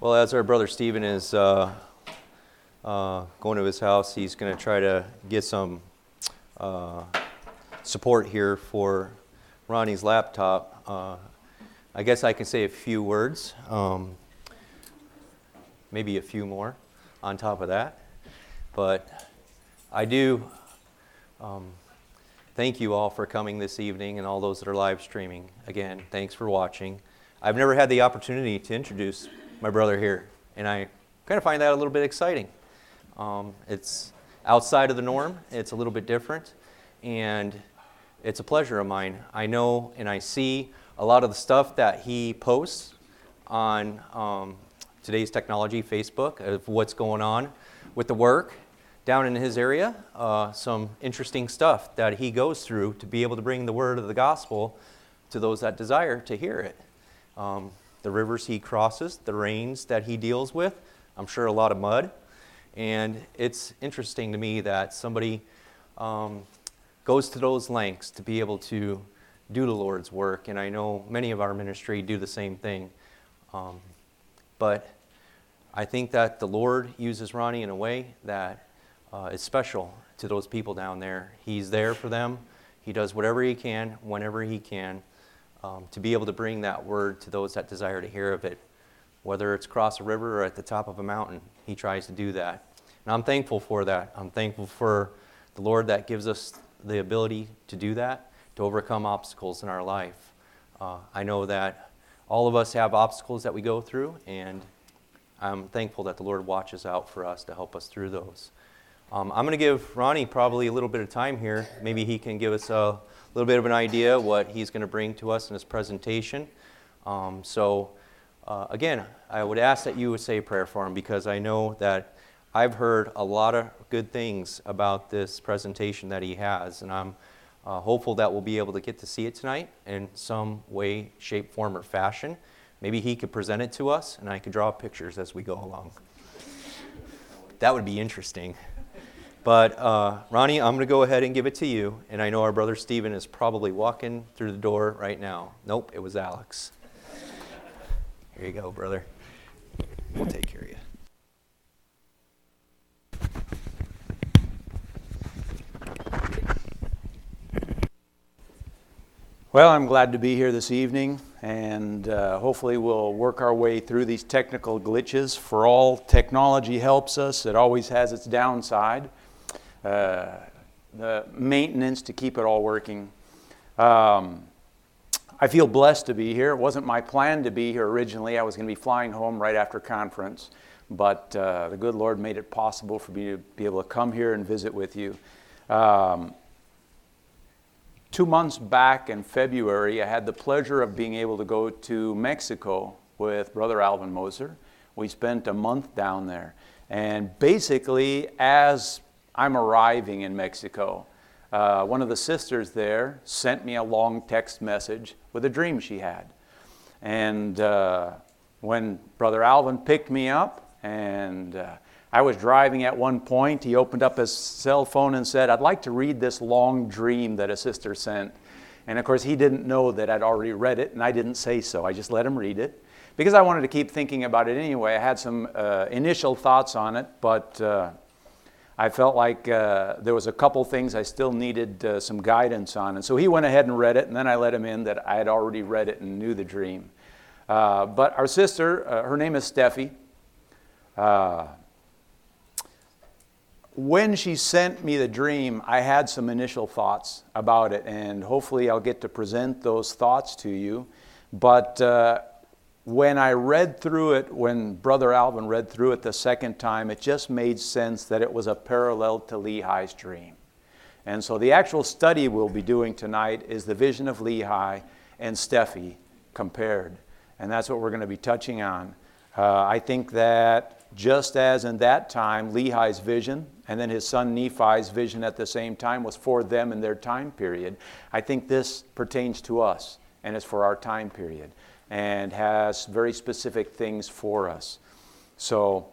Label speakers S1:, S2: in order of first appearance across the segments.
S1: Well, as our brother Stephen is going to his house, he's going to try to get some support here for Ronnie's laptop. I guess I can say a few words, maybe a few more on top of that. But I do thank you all for coming this evening and all those that are live streaming. Again, thanks for watching. I've never had the opportunity to introduce my brother here, and I kind of find that a little bit exciting. It's outside of the norm, it's a little bit different, and it's a pleasure of mine. I know and I see a lot of the stuff that he posts on Today's Technology Facebook of what's going on with the work down in his area, some interesting stuff that he goes through to be able to bring the word of the gospel to those that desire to hear it. The rivers he crosses, the rains that he deals with, I'm sure a lot of mud. And it's interesting to me that somebody goes to those lengths to be able to do the Lord's work. And I know many of our ministry do the same thing. But I think that the Lord uses Ronnie in a way that is special to those people down there. He's there for them. He does whatever he can, whenever he can, to be able to bring that word to those that desire to hear of it. Whether it's across a river or at the top of a mountain, he tries to do that. And I'm thankful for that. I'm thankful for the Lord that gives us the ability to do that, to overcome obstacles in our life. I know that all of us have obstacles that we go through, and I'm thankful that the Lord watches out for us to help us through those. I'm going to give Ronnie probably a little bit of time here. Maybe he can give us a little bit of an idea what he's going to bring to us in his presentation. Again, I would ask that you would say a prayer for him, because I know that I've heard a lot of good things about this presentation that he has, and I'm hopeful that we'll be able to get to see it tonight in some way, shape, form, or fashion. Maybe he could present it to us, and I could draw pictures as we go along. That would be interesting. But Ronnie, I'm going to go ahead and give it to you, and I know our brother Stephen is probably walking through the door right now. Nope, it was Alex. Here you go, brother. We'll take care of you.
S2: Well, I'm glad to be here this evening, and hopefully we'll work our way through these technical glitches. For all technology helps us, it always has its downside. The maintenance to keep it all working. I feel blessed to be here. It wasn't my plan to be here originally. I was going to be flying home right after conference, but the good Lord made it possible for me to be able to come here and visit with you. 2 months back in February, I had the pleasure of being able to go to Mexico with Brother Alvin Moser. We spent a month down there. And basically, as I'm arriving in Mexico, one of the sisters there sent me a long text message with a dream she had. And when Brother Alvin picked me up, and I was driving at one point, he opened up his cell phone and said, "I'd like to read this long dream that a sister sent." And of course, he didn't know that I'd already read it, and I didn't say so. I just let him read it, because I wanted to keep thinking about it anyway. I had some initial thoughts on it, but I felt like there was a couple things I still needed some guidance on. And so he went ahead and read it, and then I let him in that I had already read it and knew the dream. But our sister, her name is Steffi. When she sent me the dream, I had some initial thoughts about it, and hopefully I'll get to present those thoughts to you. But when I read through it, when Brother Alvin read through it the second time, it just made sense that it was a parallel to Lehi's dream. And so the actual study we'll be doing tonight is the vision of Lehi and Steffi compared. And that's what we're going to be touching on. I think that just as in that time, Lehi's vision and then his son Nephi's vision at the same time was for them in their time period, I think this pertains to us and is for our time period, and has very specific things for us. So,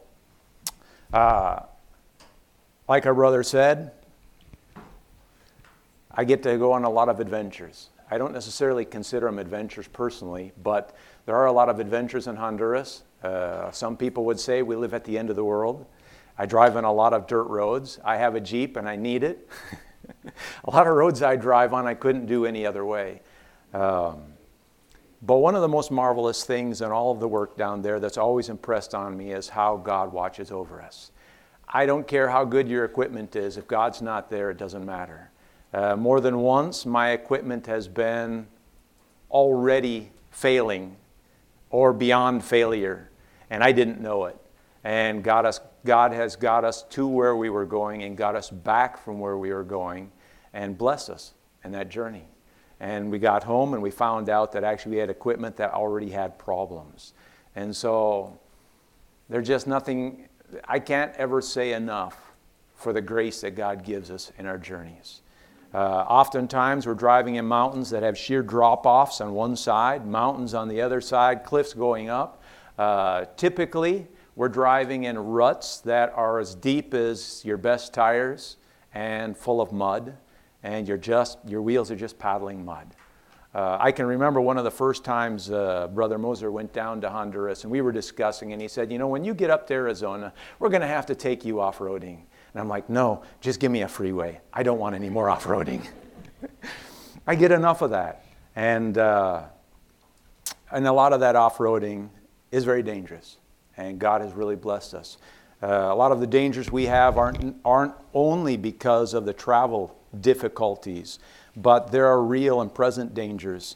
S2: like our brother said, I get to go on a lot of adventures. I don't necessarily consider them adventures personally, but there are a lot of adventures in Honduras. Some people would say we live at the end of the world. I drive on a lot of dirt roads. I have a Jeep and I need it. A lot of roads I drive on I couldn't do any other way. But one of the most marvelous things in all of the work down there that's always impressed on me is how God watches over us. I don't care how good your equipment is. If God's not there, it doesn't matter. More than once, my equipment has been already failing or beyond failure, and I didn't know it. And God has got us to where we were going and got us back from where we were going and blessed us in that journey. And we got home and we found out that actually we had equipment that already had problems. And so there's just nothing, I can't ever say enough for the grace that God gives us in our journeys. Oftentimes we're driving in mountains that have sheer drop-offs on one side, mountains on the other side, cliffs going up. Typically, we're driving in ruts that are as deep as your best tires and full of mud, and your wheels are just paddling mud. I can remember one of the first times Brother Moser went down to Honduras, and we were discussing, and he said, when you get up to Arizona, we're going to have to take you off-roading. And I'm like, no, just give me a freeway. I don't want any more off-roading. I get enough of that. And a lot of that off-roading is very dangerous. And God has really blessed us. A lot of the dangers we have aren't only because of the travel difficulties, but there are real and present dangers.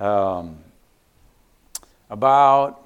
S2: About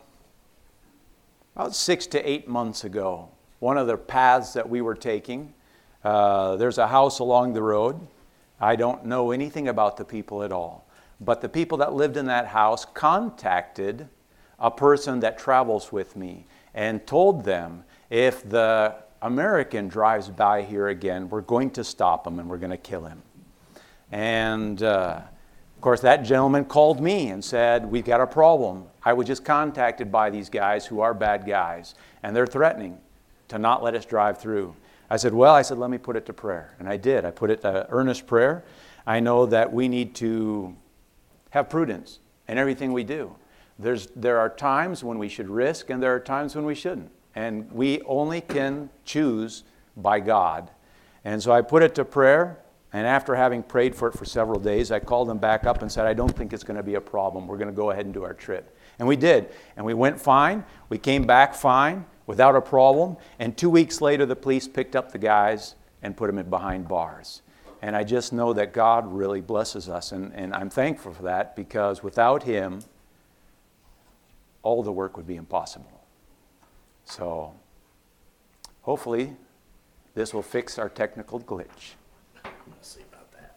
S2: 6 to 8 months ago, one of the paths that we were taking, there's a house along the road. I don't know anything about the people at all. But the people that lived in that house contacted a person that travels with me and told them, if the American drives by here again, we're going to stop him and we're going to kill him. And of course, that gentleman called me and said, we've got a problem. I was just contacted by these guys who are bad guys, and they're threatening to not let us drive through. I said, let me put it to prayer. And I did. I put it to earnest prayer. I know that we need to have prudence in everything we do. There are times when we should risk, and there are times when we shouldn't. And we only can choose by God. And so I put it to prayer, and after having prayed for it for several days, I called them back up and said, I don't think it's going to be a problem. We're going to go ahead and do our trip. And we did. And we went fine. We came back fine, without a problem. And 2 weeks later, the police picked up the guys and put them behind bars. And I just know that God really blesses us. And I'm thankful for that, because without Him, all the work would be impossible. So hopefully this will fix our technical glitch.
S3: Let's see about that.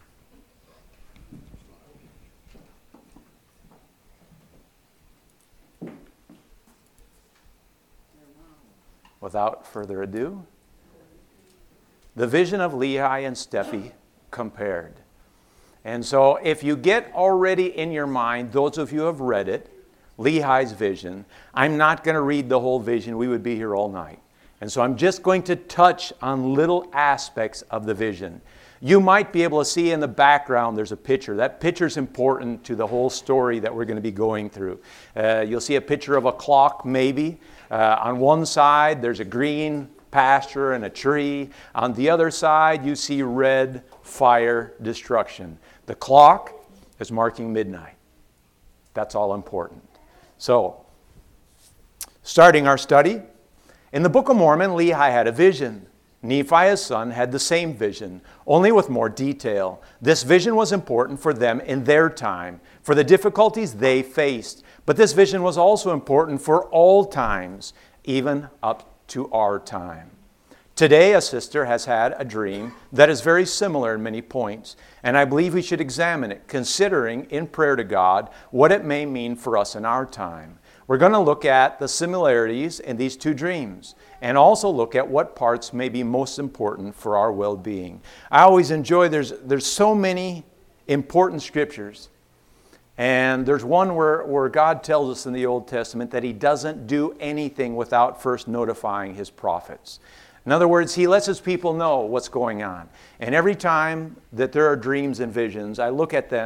S2: Without further ado, the vision of Lehi and Steffi compared. And so if you get already in your mind, those of you who have read it, Lehi's vision, I'm not going to read the whole vision. We would be here all night. And so I'm just going to touch on little aspects of the vision. You might be able to see in the background there's a picture. That picture's important to the whole story that we're going to be going through. You'll see a picture of a clock maybe. On one side there's a green pasture and a tree. On the other side you see red fire destruction. The clock is marking midnight. That's all important. So, starting our study, in the Book of Mormon, Lehi had a vision. Nephi, his son, had the same vision, only with more detail. This vision was important for them in their time, for the difficulties they faced. But this vision was also important for all times, even up to our time. Today, a sister has had a dream that is very similar in many points, and I believe we should examine it, considering in prayer to God what it may mean for us in our time. We're going to look at the similarities in these two dreams, and also look at what parts may be most important for our well-being. I always enjoy, there's so many important scriptures, and there's one where God tells us in the Old Testament that He doesn't do anything without first notifying His prophets. In other words, He lets His people know what's going on. And every time that there are dreams and visions, I look at them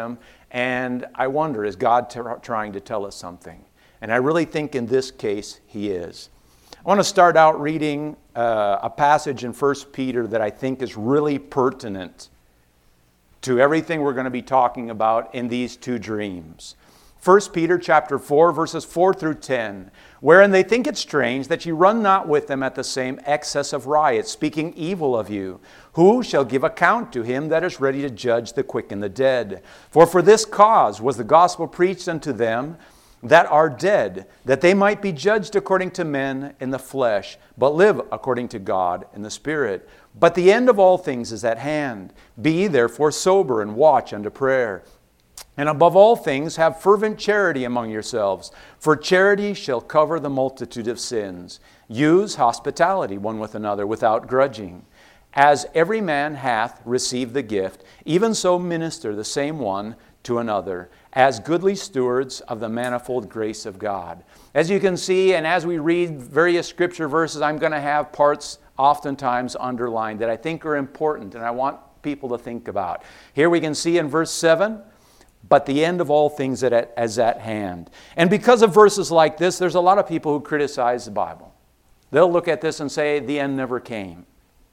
S2: And I wonder, is God trying to tell us something? And I really think in this case, He is. I want to start out reading a passage in 1 Peter that I think is really pertinent to everything we're going to be talking about in these two dreams. 1 Peter chapter 4, verses 4 through 10, wherein they think it strange that ye run not with them at the same excess of riot, speaking evil of you. Who shall give account to him that is ready to judge the quick and the dead? For this cause was the gospel preached unto them that are dead, that they might be judged according to men in the flesh, but live according to God in the Spirit. But the end of all things is at hand. Be ye therefore sober and watch unto prayer. And above all things, have fervent charity among yourselves, for charity shall cover the multitude of sins. Use hospitality one with another without grudging. As every man hath received the gift, even so minister the same one to another, as goodly stewards of the manifold grace of God. As you can see, and as we read various scripture verses, I'm going to have parts oftentimes underlined that I think are important and I want people to think about. Here we can see in verse 7, but the end of all things is at hand. And because of verses like this, there's a lot of people who criticize the Bible. They'll look at this and say, the end never came.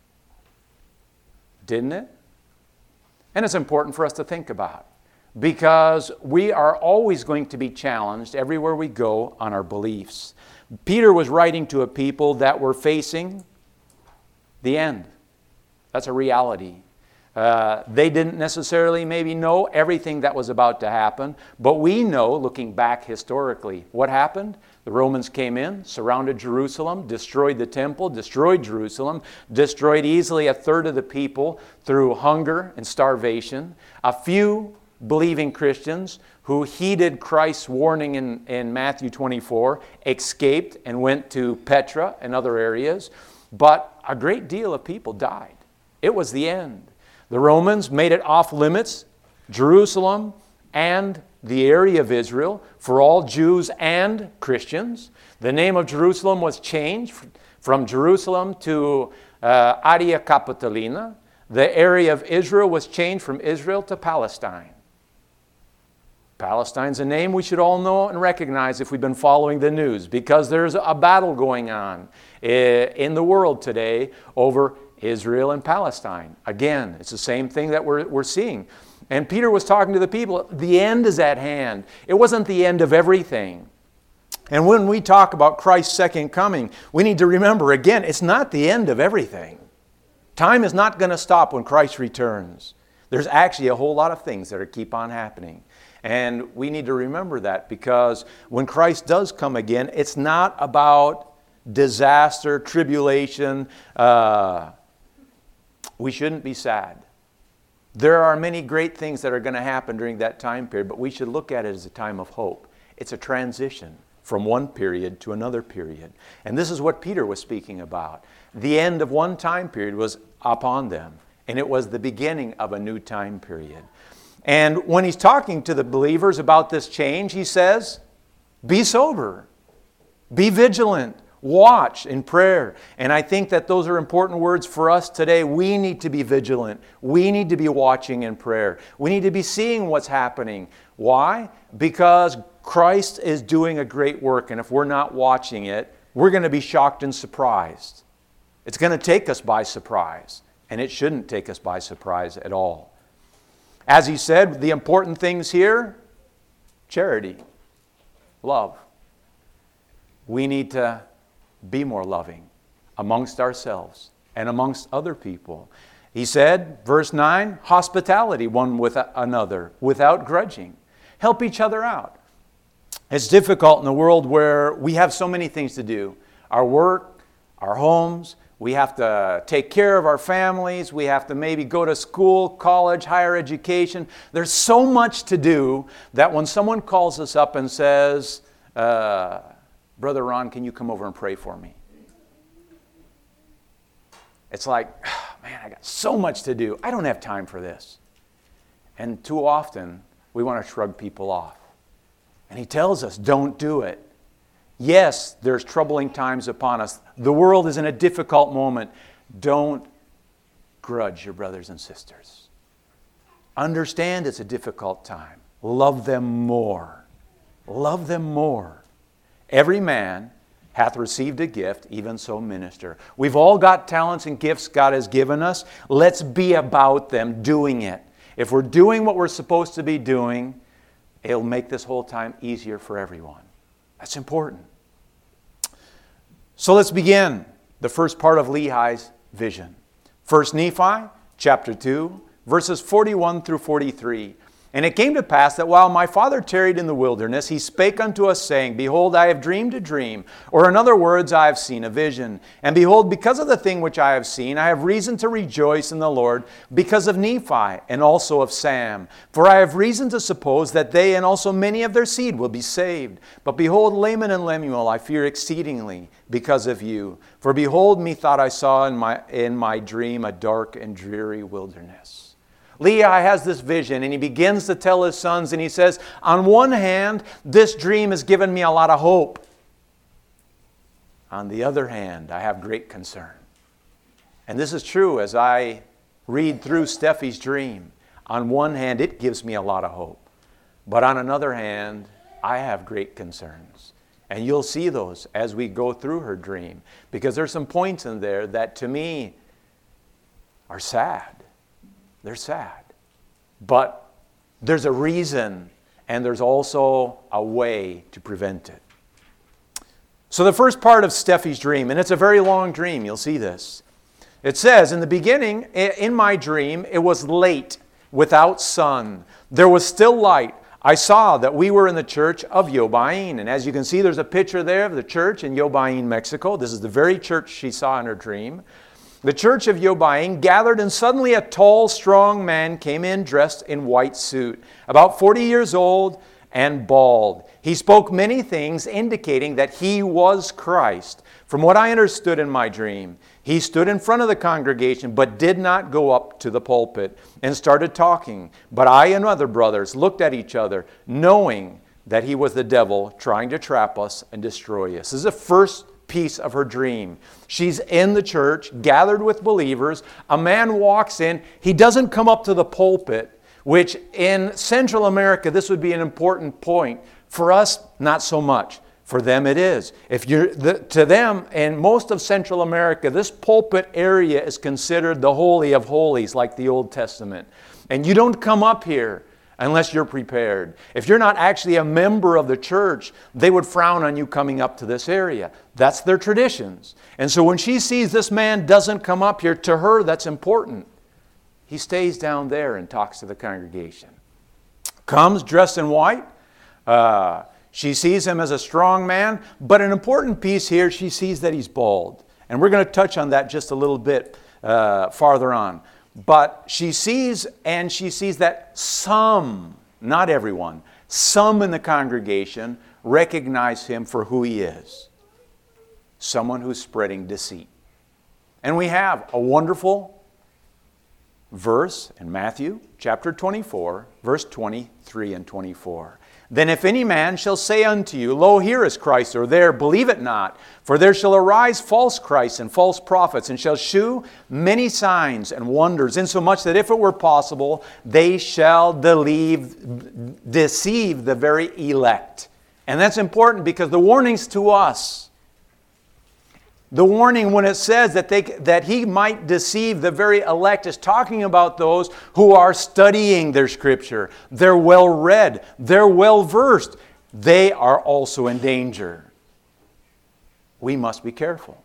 S2: Didn't it? And it's important for us to think about, because we are always going to be challenged everywhere we go on our beliefs. Peter was writing to a people that were facing the end. That's a reality. They didn't necessarily maybe know everything that was about to happen, but we know, looking back historically, what happened. The Romans came in, surrounded Jerusalem, destroyed the temple, destroyed Jerusalem, destroyed easily a third of the people through hunger and starvation. A few believing Christians who heeded Christ's warning in Matthew 24 escaped and went to Petra and other areas, but a great deal of people died. It was the end. The Romans made it off limits, Jerusalem and the area of Israel, for all Jews and Christians. The name of Jerusalem was changed from Jerusalem to Adia Capitolina. The area of Israel was changed from Israel to Palestine. Palestine's a name we should all know and recognize if we've been following the news, because there's a battle going on in the world today over Israel and Palestine. Again, it's the same thing that we're seeing. And Peter was talking to the people. The end is at hand. It wasn't the end of everything. And when we talk about Christ's second coming, we need to remember, again, it's not the end of everything. Time is not going to stop when Christ returns. There's actually a whole lot of things that keep on happening. And we need to remember that, because when Christ does come again, it's not about disaster, tribulation. We shouldn't be sad. There are many great things that are going to happen during that time period, but we should look at it as a time of hope. It's a transition from one period to another period. And this is what Peter was speaking about. The end of one time period was upon them, and it was the beginning of a new time period. And when he's talking to the believers about this change, he says, be sober, be vigilant, watch in prayer. And I think that those are important words for us today. We need to be vigilant. We need to be watching in prayer. We need to be seeing what's happening. Why? Because Christ is doing a great work, and if we're not watching it, we're going to be shocked and surprised. It's going to take us by surprise, and it shouldn't take us by surprise at all. As he said, the important things here, charity, love. We need to be more loving amongst ourselves and amongst other people. He said, verse 9, hospitality one with another without grudging. Help each other out. It's difficult in a world where we have so many things to do. Our work, our homes, we have to take care of our families. We have to maybe go to school, college, higher education. There's so much to do that when someone calls us up and says, Brother Ron, can you come over and pray for me? It's like, oh, man, I got so much to do. I don't have time for this. And too often, we want to shrug people off. And he tells us, don't do it. Yes, there's troubling times upon us. The world is in a difficult moment. Don't grudge your brothers and sisters. Understand it's a difficult time. love them more. Love them more. Every man hath received a gift, even so minister. We've all got talents and gifts God has given us. Let's be about them, doing it. If we're doing what we're supposed to be doing, it'll make this whole time easier for everyone. That's important. So let's begin the first part of Lehi's vision. 1 Nephi, chapter 2, verses 41 through 43. And it came to pass that while my father tarried in the wilderness, he spake unto us, saying, Behold, I have dreamed a dream, or in other words, I have seen a vision. And behold, because of the thing which I have seen, I have reason to rejoice in the Lord, because of Nephi, and also of Sam. For I have reason to suppose that they and also many of their seed will be saved. But behold, Laman and Lemuel I fear exceedingly, because of you. For behold, methought I saw in my dream a dark and dreary wilderness. Lehi has this vision, and he begins to tell his sons, and he says, on one hand, this dream has given me a lot of hope. On the other hand, I have great concern. And this is true as I read through Steffi's dream. On one hand, it gives me a lot of hope. But on another hand, I have great concerns. And you'll see those as we go through her dream, because there's some points in there that to me are sad. They're sad. But there's a reason, and there's also a way to prevent it. So the first part of Steffi's dream, and it's a very long dream, you'll see this. It says, in the beginning, in my dream, it was late, without sun. There was still light. I saw that we were in the church of Yobain. And as you can see, there's a picture there of the church in Yobain, Mexico. This is the very church she saw in her dream. The church of Yobain gathered, and suddenly a tall, strong man came in dressed in white suit, about 40 years old and bald. He spoke many things indicating that he was Christ. From what I understood in my dream, he stood in front of the congregation but did not go up to the pulpit and started talking. But I and other brothers looked at each other, knowing that he was the devil trying to trap us and destroy us. This is the first piece of her dream. She's in the church, gathered with believers. A man walks in. He doesn't come up to the pulpit, which in Central America, this would be an important point. For us, not so much. For them, it is. To them, in most of Central America, this pulpit area is considered the Holy of Holies, like the Old Testament. And you don't come up here unless you're prepared. If you're not actually a member of the church, they would frown on you coming up to this area. That's their traditions. And so when she sees this man doesn't come up here, to her that's important. He stays down there and talks to the congregation. Comes dressed in white. She sees him as a strong man, but an important piece here, she sees that he's bald. And we're going to touch on that just a little bit farther on. But she sees that some, not everyone, some in the congregation recognize him for who he is. Someone who's spreading deceit. And we have a wonderful verse in Matthew chapter 24, verse 23 and 24. Then if any man shall say unto you, Lo, here is Christ, or there, believe it not. For there shall arise false Christs and false prophets, and shall shew many signs and wonders, insomuch that if it were possible, they shall deceive the very elect. And that's important because the warning's to us. The warning when it says that he might deceive the very elect is talking about those who are studying their Scripture. They're well read. They're well versed. They are also in danger. We must be careful.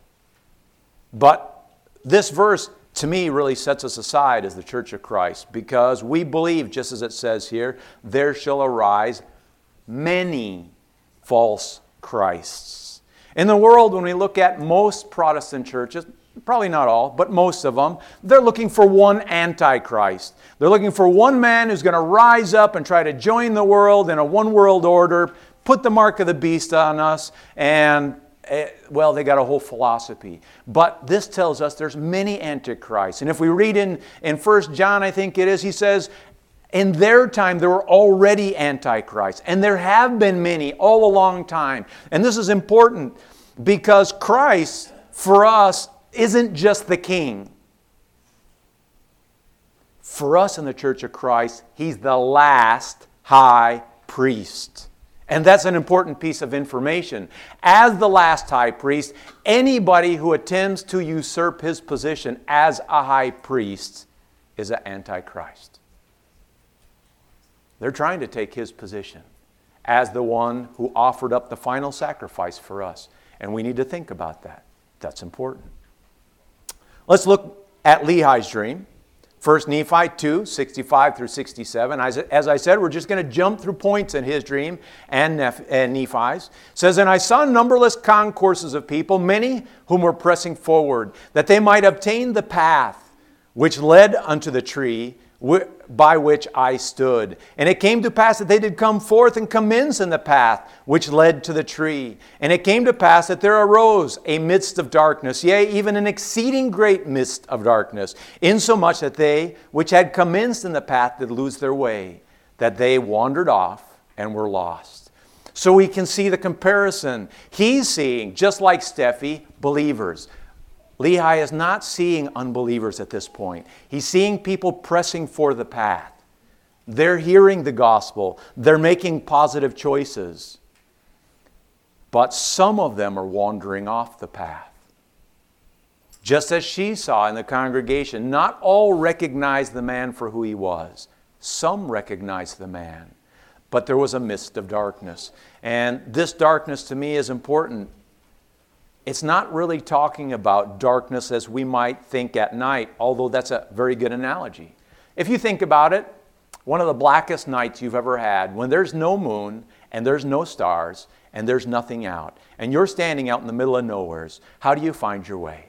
S2: But this verse, to me, really sets us aside as the Church of Christ, because we believe, just as it says here, there shall arise many false Christs. In the world, when we look at most Protestant churches, probably not all, but most of them, they're looking for one Antichrist. They're looking for one man who's going to rise up and try to join the world in a one world order, put the mark of the beast on us, and, well, they got a whole philosophy. But this tells us there's many Antichrists. And if we read in 1 John, I think it is, he says, in their time, there were already antichrists, and there have been many all a long time. And this is important because Christ, for us, isn't just the king. For us in the Church of Christ, He's the last high priest. And that's an important piece of information. As the last high priest, anybody who attempts to usurp his position as a high priest is an antichrist. They're trying to take his position as the one who offered up the final sacrifice for us. And we need to think about that. That's important. Let's look at Lehi's dream. 1 Nephi 2, 65 through 67. As I said, we're just going to jump through points in his dream and Nephi's. It says, "And I saw numberless concourses of people, many whom were pressing forward, that they might obtain the path which led unto the tree by which I stood. And it came to pass that they did come forth and commence in the path which led to the tree. And it came to pass that there arose a mist of darkness, yea, even an exceeding great mist of darkness, insomuch that they which had commenced in the path did lose their way, that they wandered off and were lost." So we can see the comparison. He's seeing, just like Steffi, believers. Lehi is not seeing unbelievers at this point. He's seeing people pressing for the path. They're hearing the gospel. They're making positive choices. But some of them are wandering off the path. Just as she saw in the congregation, not all recognized the man for who he was. Some recognized the man. But there was a mist of darkness. And this darkness to me is important. It's not really talking about darkness as we might think at night, although that's a very good analogy. If you think about it, one of the blackest nights you've ever had, when there's no moon and there's no stars and there's nothing out, and you're standing out in the middle of nowheres, how do you find your way?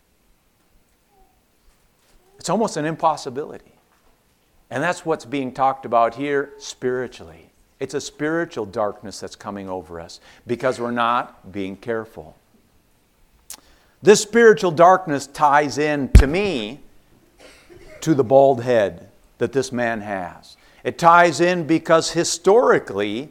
S2: It's almost an impossibility. And that's what's being talked about here spiritually. It's a spiritual darkness that's coming over us because we're not being careful. This spiritual darkness ties in, to me, to the bald head that this man has. It ties in because historically,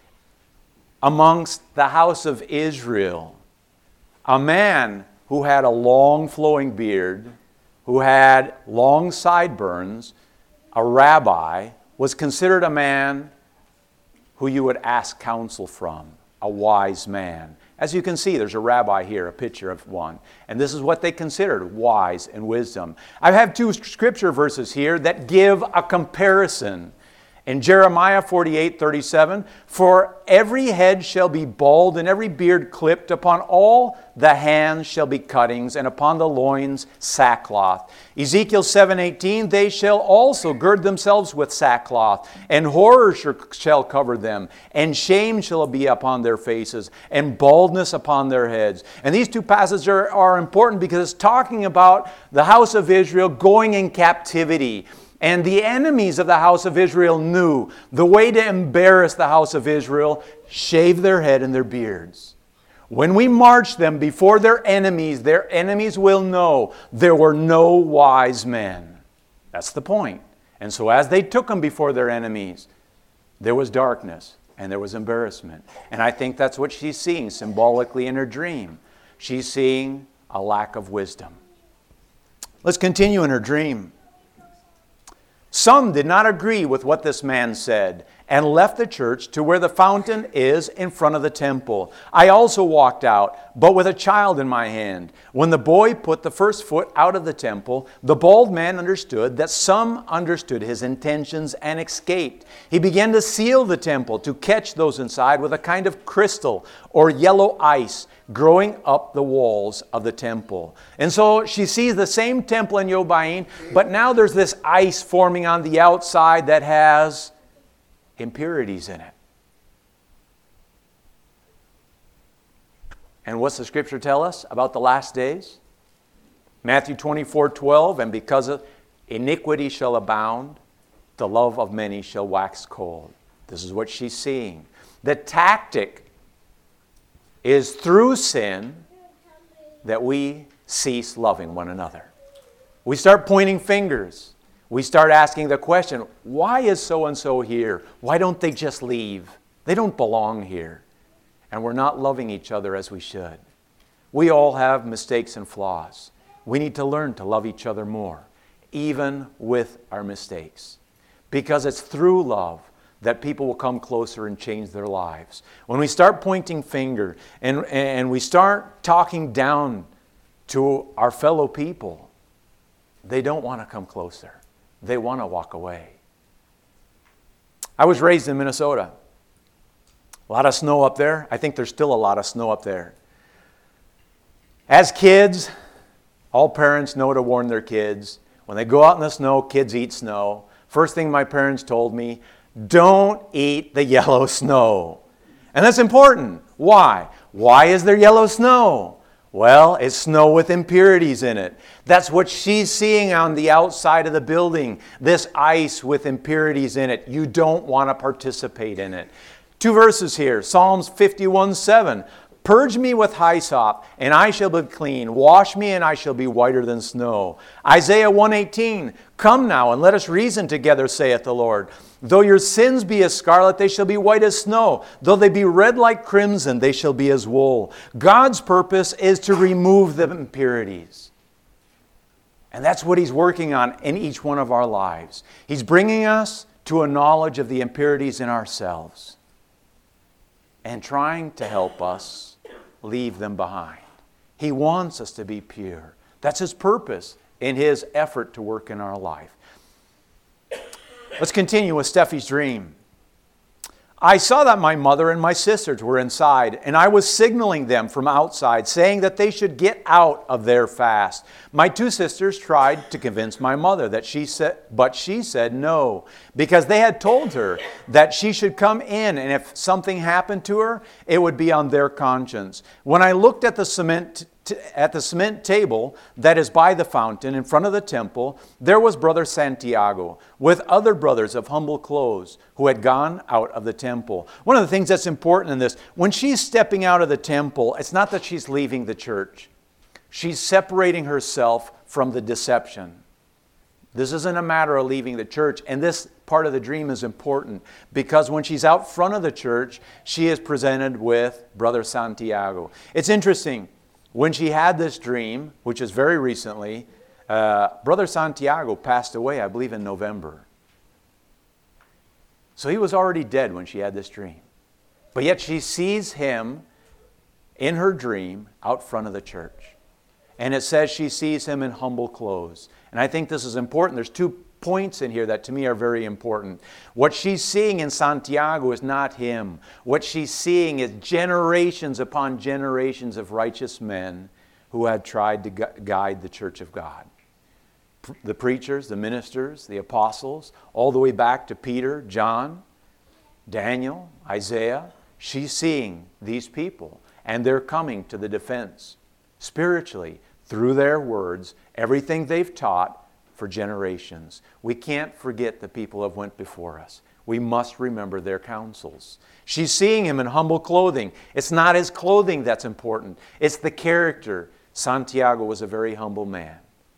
S2: amongst the house of Israel, a man who had a long flowing beard, who had long sideburns, a rabbi, was considered a man who you would ask counsel from, a wise man. As you can see, there's a rabbi here, a picture of one. And this is what they considered wise and wisdom. I have two scripture verses here that give a comparison. In Jeremiah 48:37, "For every head shall be bald, and every beard clipped. Upon all the hands shall be cuttings, and upon the loins sackcloth." Ezekiel 7:18, "They shall also gird themselves with sackcloth, and horror shall cover them, and shame shall be upon their faces, and baldness upon their heads." And these two passages are important because it's talking about the house of Israel going in captivity. And the enemies of the house of Israel knew the way to embarrass the house of Israel: shave their head and their beards. When we march them before their enemies will know there were no wise men. That's the point. And so as they took them before their enemies, there was darkness and there was embarrassment. And I think that's what she's seeing symbolically in her dream. She's seeing a lack of wisdom. Let's continue in her dream. "Some did not agree with what this man said, and left the church to where the fountain is in front of the temple. I also walked out, but with a child in my hand. When the boy put the first foot out of the temple, the bald man understood that some understood his intentions and escaped. He began to seal the temple to catch those inside with a kind of crystal or yellow ice growing up the walls of the temple." And so she sees the same temple in Yobain, but now there's this ice forming on the outside that has impurities in it. And what's the scripture tell us about the last days? Matthew 24:12, "And because of iniquity shall abound, the love of many shall wax cold." This is what she's seeing. The tactic is through sin that we cease loving one another. We start pointing fingers. We start asking the question, why is so-and-so here? Why don't they just leave? They don't belong here. And we're not loving each other as we should. We all have mistakes and flaws. We need to learn to love each other more, even with our mistakes. Because it's through love that people will come closer and change their lives. When we start pointing finger and we start talking down to our fellow people, they don't want to come closer. They want to walk away. I was raised in Minnesota. A lot of snow up there. I think there's still a lot of snow up there. As kids, all parents know to warn their kids. When they go out in the snow, kids eat snow. First thing my parents told me, don't eat the yellow snow. And that's important. Why? Why is there yellow snow? Well, it's snow with impurities in it. That's what she's seeing on the outside of the building. This ice with impurities in it. You don't want to participate in it. 2 verses here. Psalms 51:7. Purge me with hyssop, and I shall be clean. Wash me, and I shall be whiter than snow. Isaiah 1:18. Come now, and let us reason together, saith the Lord. Though your sins be as scarlet, they shall be white as snow. Though they be red like crimson, they shall be as wool. God's purpose is to remove the impurities. And that's what He's working on in each one of our lives. He's bringing us to a knowledge of the impurities in ourselves and trying to help us leave them behind. He wants us to be pure. That's His purpose in His effort to work in our life. Let's continue with Steffi's dream. I saw that my mother and my sisters were inside, and I was signaling them from outside, saying that they should get out of their fast. My 2 sisters tried to convince my mother but she said no, because they had told her that she should come in, and if something happened to her, it would be on their conscience. When I looked at the cement table that is by the fountain in front of the temple, there was Brother Santiago with other brothers of humble clothes who had gone out of the temple. One of the things that's important in this, when she's stepping out of the temple, it's not that she's leaving the church. She's separating herself from the deception. This isn't a matter of leaving the church, and this part of the dream is important because when she's out front of the church, she is presented with Brother Santiago. It's interesting. When she had this dream, which is very recently, Brother Santiago passed away, I believe, in November. So he was already dead when she had this dream. But yet she sees him in her dream out front of the church. And it says she sees him in humble clothes. And I think this is important. There's 2 points in here that to me are very important. What she's seeing in Santiago is not him. What she's seeing is generations upon generations of righteous men who had tried to guide the church of God. The preachers, the ministers, the apostles, all the way back to Peter, John, Daniel, Isaiah. She's seeing these people, and they're coming to the defense spiritually through their words, everything they've taught for generations. We can't forget the people who have went before us. We must remember their counsels. She's seeing him in humble clothing. It's not his clothing that's important. It's the character. Santiago was a very humble man.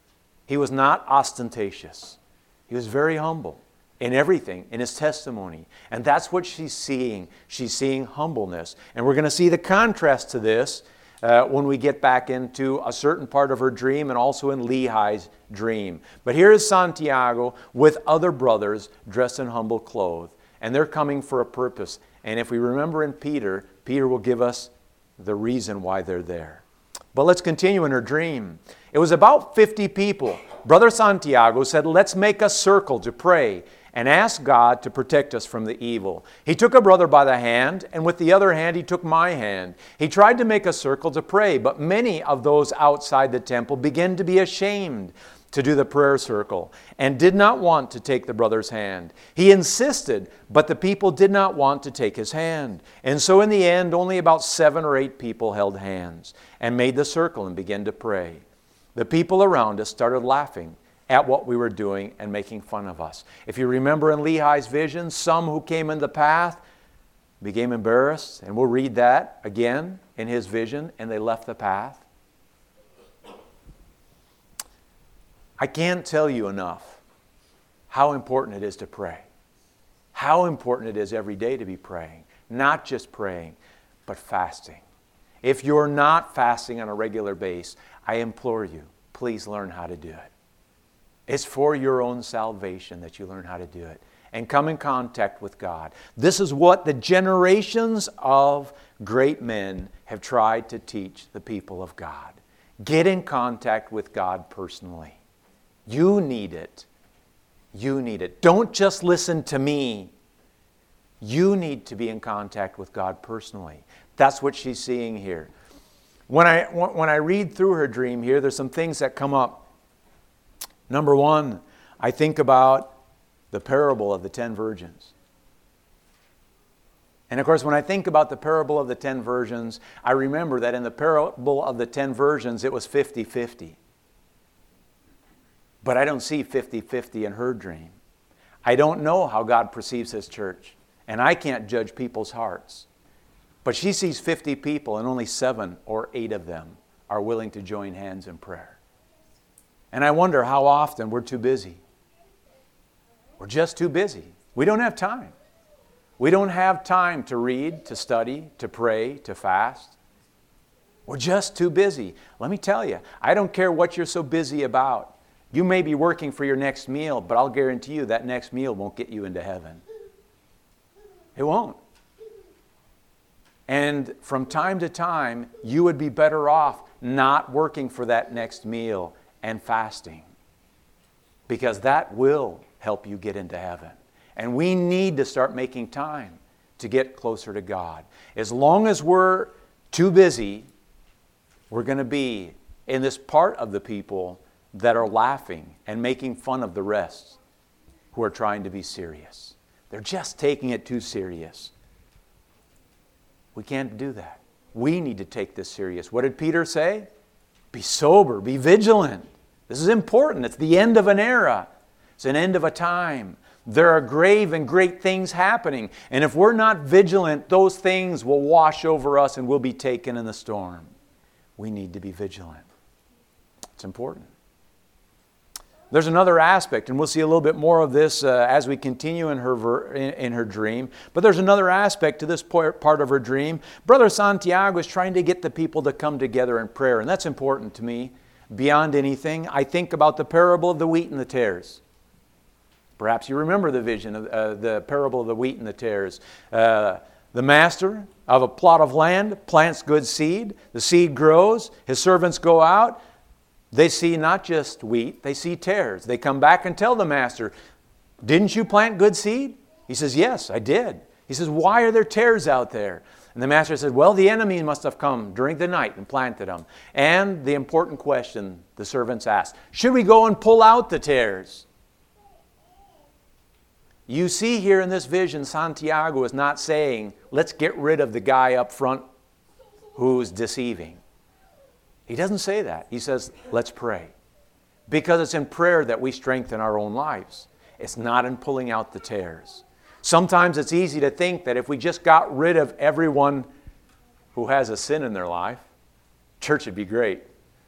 S2: He was not ostentatious. He was very humble in everything, in his testimony. And that's what she's seeing. She's seeing humbleness. And we're going to see the contrast to this when we get back into a certain part of her dream and also in Lehi's dream. But here is Santiago with other brothers dressed in humble clothes. And they're coming for a purpose. And if we remember in Peter, Peter will give us the reason why they're there. But let's continue in her dream. It was about 50 people. Brother Santiago said, let's make a circle to pray and ask God to protect us from the evil. He took a brother by the hand, and with the other hand he took my hand. He tried to make a circle to pray, but many of those outside the temple began to be ashamed to do the prayer circle and did not want to take the brother's hand. He insisted, but the people did not want to take his hand. And so in the end, only about 7 or 8 people held hands and made the circle and began to pray. The people around us started laughing at what we were doing and making fun of us. If you remember in Lehi's vision, some who came in the path became embarrassed, and we'll read that again in his vision, and they left the path. I can't tell you enough how important it is to pray. How important it is every day to be praying. Not just praying, but fasting. If you're not fasting on a regular basis, I implore you, please learn how to do it. It's for your own salvation that you learn how to do it. and come in contact with God. This is what the generations of great men have tried to teach the people of God. Get in contact with God personally. You need it. You need it. Don't just listen to me. You need to be in contact with God personally. That's what she's seeing here. When I read through her dream here, there's some things that come up. Number one, I think about the parable of the 10 virgins. And of course, when I think about the parable of the 10 virgins, I remember that in the parable of the 10 virgins, it was 50-50. But I don't see 50-50 in her dream. I don't know how God perceives His church. And I can't judge people's hearts. But she sees 50 people and only 7 or 8 of them are willing to join hands in prayer. And I wonder how often we're too busy. We're just too busy. We don't have time. We don't have time to read, to study, to pray, to fast. We're just too busy. Let me tell you, I don't care what you're so busy about. You may be working for your next meal, but I'll guarantee you that next meal won't get you into heaven. It won't. And from time to time, you would be better off not working for that next meal and fasting, because that will help you get into heaven. And we need to start making time to get closer to God. As long as we're too busy, we're going to be in this part of the people that are laughing and making fun of the rest who are trying to be serious. They're just taking it too serious. We can't do that. We need to take this serious. What did Peter say? Be sober, be vigilant. This is important. It's the end of an era. It's an end of a time. There are grave and great things happening. And if we're not vigilant, those things will wash over us and we'll be taken in the storm. We need to be vigilant. It's important. There's another aspect, and we'll see a little bit more of this as we continue in her dream. But there's another aspect to this part of her dream. Brother Santiago is trying to get the people to come together in prayer, and that's important to me. Beyond anything, I think about the parable of the wheat and the tares. Perhaps you remember the vision of the parable of the wheat and the tares. The master of a plot of land plants good seed. The seed grows. His servants go out. They see not just wheat, they see tares. They come back and tell the master, didn't you plant good seed? He says, yes, I did. He says, why are there tares out there? And the master said, well, the enemy must have come during the night and planted them. And the important question the servants asked, should we go and pull out the tares? You see here in this vision, Santiago is not saying, let's get rid of the guy up front who's deceiving. He doesn't say that. He says, let's pray. Because it's in prayer that we strengthen our own lives. It's not in pulling out the tares. Sometimes it's easy to think that if we just got rid of everyone who has a sin in their life, church would be great.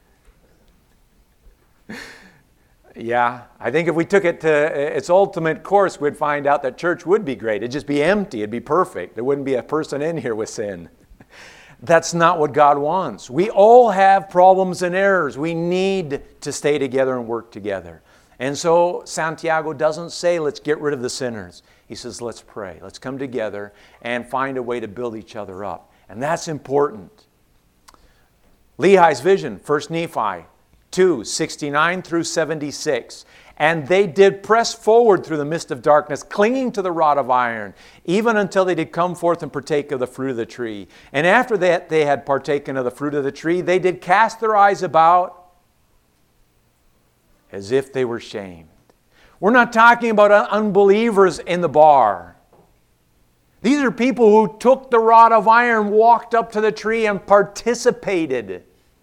S2: Yeah, I think if we took it to its ultimate course, we'd find out that church would be great. It'd just be empty. It'd be perfect. There wouldn't be a person in here with sin. That's not what God wants. We all have problems and errors. We need to stay together and work together. And so Santiago doesn't say, let's get rid of the sinners. He says, let's pray. Let's come together and find a way to build each other up. And that's important. Lehi's vision, 1 Nephi 2, 69 through 76. And they did press forward through the mist of darkness, clinging to the rod of iron, even until they did come forth and partake of the fruit of the tree. And after that they had partaken of the fruit of the tree, they did cast their eyes about as if they were shamed. We're not talking about unbelievers in the bar. These are people who took the rod of iron, walked up to the tree, and participated.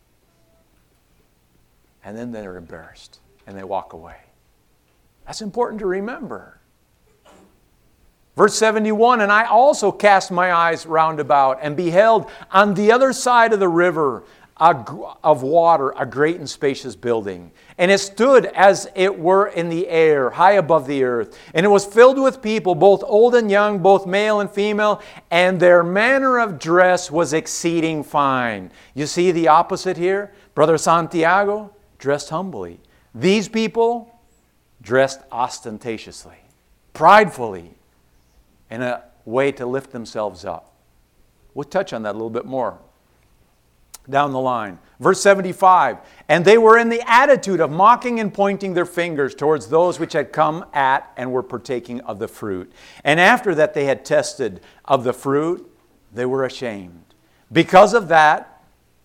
S2: And then they're embarrassed and they walk away. That's important to remember. Verse 71, and I also cast my eyes round about and beheld on the other side of the river of water a great and spacious building. And it stood as it were in the air, high above the earth. And it was filled with people, both old and young, both male and female, and their manner of dress was exceeding fine. You see the opposite here? Brother Santiago dressed humbly. These people dressed ostentatiously, pridefully, in a way to lift themselves up. We'll touch on that a little bit more down the line. Verse 75, and they were in the attitude of mocking and pointing their fingers towards those which had come at and were partaking of the fruit. And after that they had tasted of the fruit, they were ashamed. Because of that,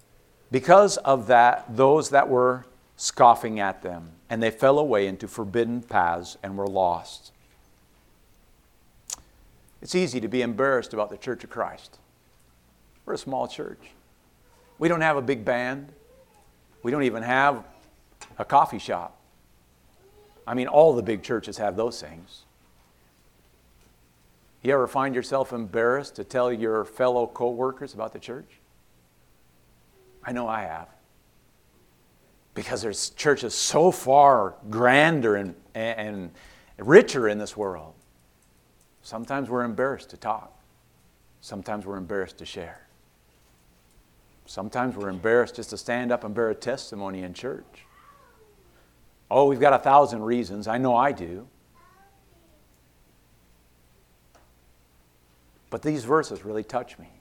S2: those that were scoffing at them, and they fell away into forbidden paths and were lost. It's easy to be embarrassed about the Church of Christ. We're a small church. We don't have a big band. We don't even have a coffee shop. I mean, all the big churches have those things. You ever find yourself embarrassed to tell your fellow co-workers about the church? I know I have. Because there's churches so far grander and richer in this world. Sometimes we're embarrassed to talk. Sometimes we're embarrassed to share. Sometimes we're embarrassed just to stand up and bear a testimony in church. Oh, we've got 1,000 reasons. I know I do. But these verses really touch me.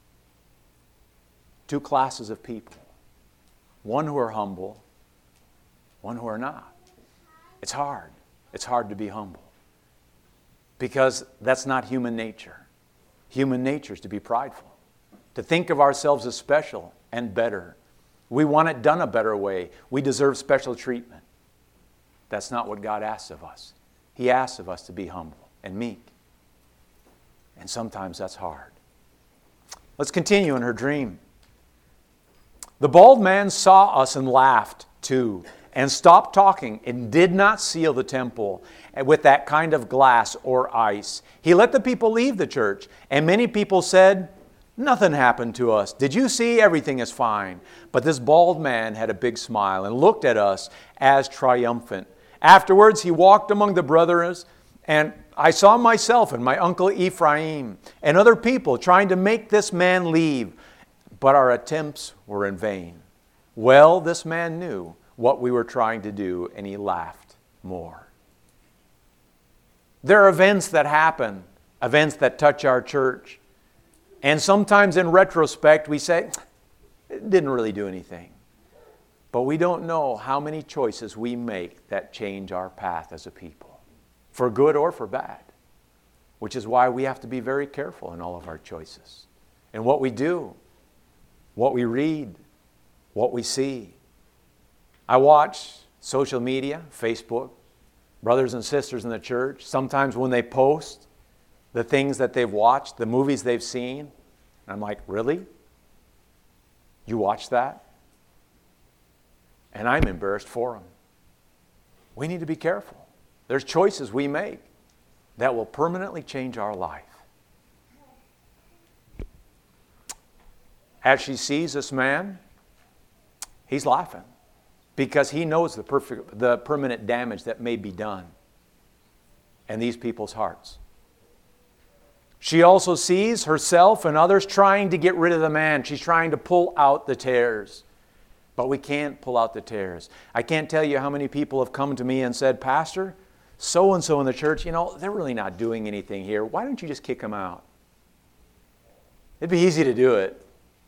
S2: Two classes of people. One who are humble, one who are not. It's hard. It's hard to be humble. Because that's not human nature. Human nature is to be prideful. To think of ourselves as special and better. We want it done a better way. We deserve special treatment. That's not what God asks of us. He asks of us to be humble and meek. And sometimes that's hard. Let's continue in her dream. The bald man saw us and laughed too, and stopped talking and did not seal the temple with that kind of glass or ice. He let the people leave the church, and many people said, "Nothing happened to us. Did you see? Everything is fine." But this bald man had a big smile and looked at us as triumphant. Afterwards, he walked among the brothers, and I saw myself and my uncle Ephraim and other people trying to make this man leave, but our attempts were in vain. Well, this man knew what we were trying to do, and he laughed more. There are events that happen, events that touch our church. And sometimes in retrospect, we say, it didn't really do anything. But we don't know how many choices we make that change our path as a people, for good or for bad, which is why we have to be very careful in all of our choices. And what we do, what we read, what we see. I watch social media, Facebook, brothers and sisters in the church, sometimes when they post the things that they've watched, the movies they've seen. I'm like, really? You watch that? And I'm embarrassed for them. We need to be careful. There's choices we make that will permanently change our life. As she sees this man, he's laughing because he knows the permanent damage that may be done in these people's hearts. She also sees herself and others trying to get rid of the man. She's trying to pull out the tares. But we can't pull out the tares. I can't tell you how many people have come to me and said, "Pastor, so-and-so in the church, they're really not doing anything here. Why don't you just kick them out?" It'd be easy to do it.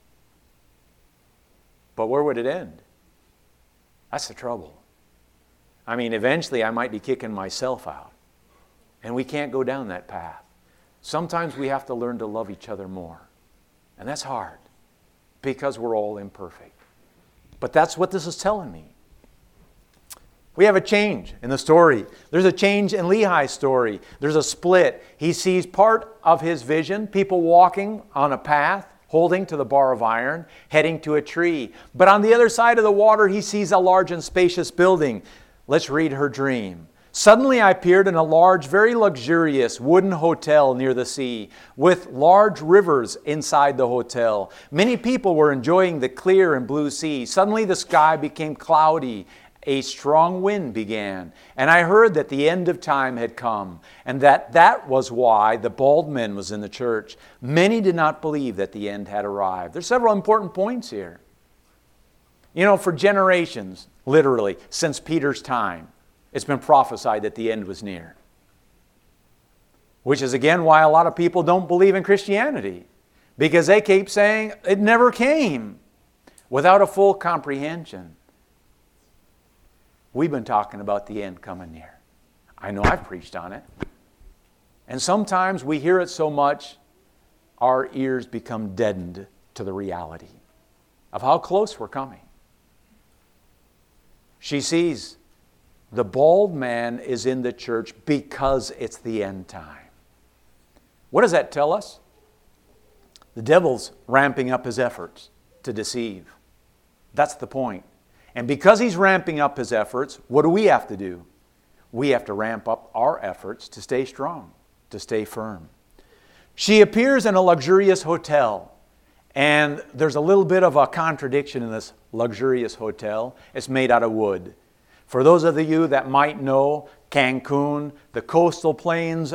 S2: But where would it end? That's the trouble. I mean, eventually I might be kicking myself out. And we can't go down that path. Sometimes we have to learn to love each other more. And that's hard because we're all imperfect. But that's what this is telling me. We have a change in the story. There's a change in Lehi's story. There's a split. He sees part of his vision, people walking on a path, holding to the bar of iron, heading to a tree. But on the other side of the water, he sees a large and spacious building. Let's read her dream. Suddenly I appeared in a large, very luxurious wooden hotel near the sea, with large rivers inside the hotel. Many people were enjoying the clear and blue sea. Suddenly the sky became cloudy. A strong wind began, and I heard that the end of time had come, and that was why the bald man was in the church. Many did not believe that the end had arrived. There's several important points here. For generations, literally, since Peter's time, it's been prophesied that the end was near. which is again why a lot of people don't believe in Christianity, because they keep saying it never came, without a full comprehension. We've been talking about the end coming near. I know I've preached on it. And sometimes we hear it so much, our ears become deadened to the reality of how close we're coming. She sees the bald man is in the church because it's the end time. What does that tell us? The devil's ramping up his efforts to deceive. That's the point. And because he's ramping up his efforts, what do we have to do? We have to ramp up our efforts to stay strong, to stay firm. She appears in a luxurious hotel, and there's a little bit of a contradiction in this luxurious hotel. It's made out of wood. For those of you that might know Cancun, the coastal plains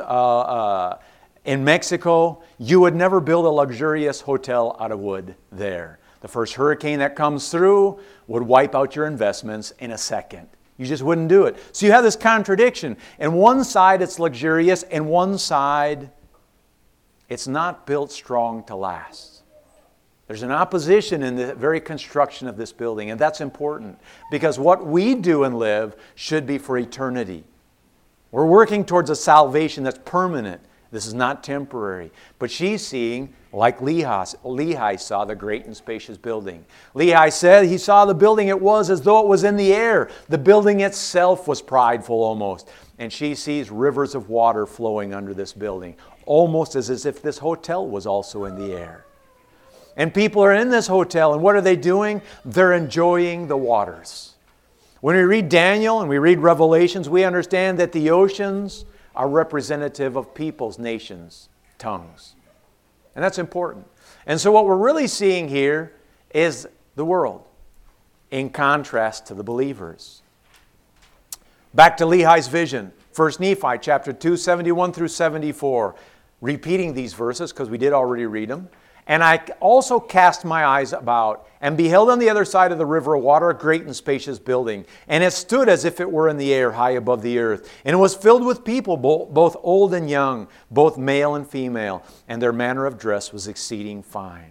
S2: in Mexico, you would never build a luxurious hotel out of wood there. The first hurricane that comes through would wipe out your investments in a second. You just wouldn't do it. So you have this contradiction. And one side it's luxurious, and one side it's not built strong to last. There's an opposition in the very construction of this building, and that's important because what we do and live should be for eternity. We're working towards a salvation that's permanent. This is not temporary. But she's seeing, like Lehi saw the great and spacious building. Lehi said he saw the building, it was as though it was in the air. The building itself was prideful almost. And she sees rivers of water flowing under this building, almost as if this hotel was also in the air. And people are in this hotel, and what are they doing? They're enjoying the waters. When we read Daniel and we read Revelations, we understand that the oceans are representative of peoples, nations, tongues. And that's important. And so what we're really seeing here is the world in contrast to the believers. Back to Lehi's vision. 1 Nephi chapter 2, 71 through 74. Repeating these verses because we did already read them. And I also cast my eyes about and beheld on the other side of the river of water a great and spacious building. And it stood as if it were in the air, high above the earth. And it was filled with people, both old and young, both male and female. And their manner of dress was exceeding fine.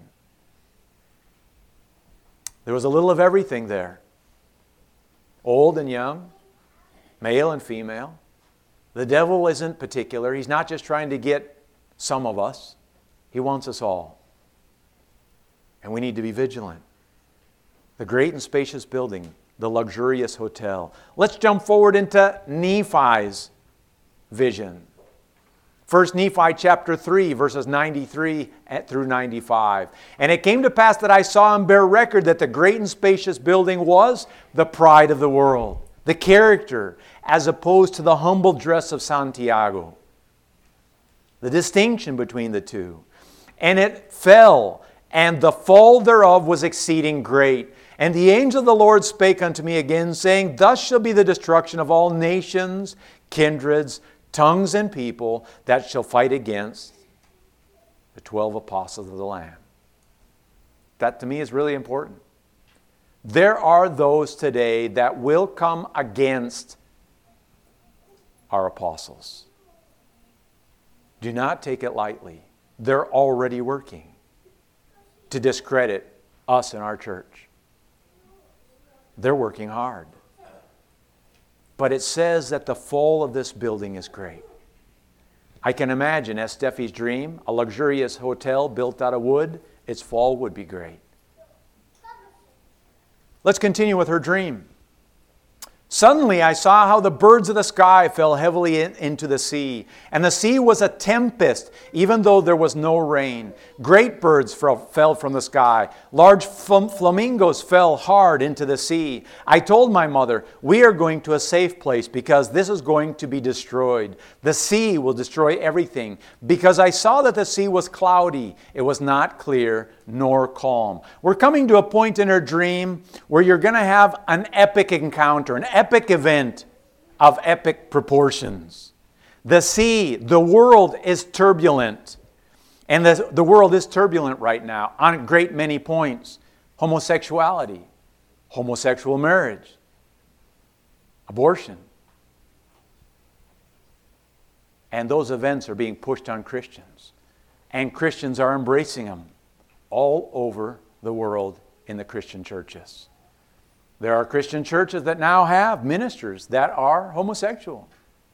S2: There was a little of everything there. Old and young, male and female. The devil isn't particular. He's not just trying to get some of us. He wants us all. And we need to be vigilant. The great and spacious building, the luxurious hotel. Let's jump forward into Nephi's vision. 1 Nephi chapter 3, verses 93 through 95. And it came to pass that I saw and bear record that the great and spacious building was the pride of the world, the character, as opposed to the humble dress of Santiago. The distinction between the two. And it fell, and the fall thereof was exceeding great. And the angel of the Lord spake unto me again, saying, Thus shall be the destruction of all nations, kindreds, tongues, and people that shall fight against the 12 apostles of the Lamb. That to me is really important. There are those today that will come against our apostles. Do not take it lightly. They're already working to discredit us in our church. They're working hard. But it says that the fall of this building is great. I can imagine, as Steffi's dream, a luxurious hotel built out of wood, its fall would be great. Let's continue with her dream. Suddenly I saw how the birds of the sky fell heavily into the sea. And the sea was a tempest, even though there was no rain. Great birds fell from the sky. Large flamingos fell hard into the sea. I told my mother, we are going to a safe place because this is going to be destroyed. The sea will destroy everything. Because I saw that the sea was cloudy. It was not clear nor calm. We're coming to a point in her dream where you're going to have an epic encounter, an epic event of epic proportions. The sea, the world is turbulent. And the world is turbulent right now on a great many points. Homosexuality, homosexual marriage, abortion. And those events are being pushed on Christians. And Christians are embracing them all over the world in the Christian churches. There are Christian churches that now have ministers that are homosexual.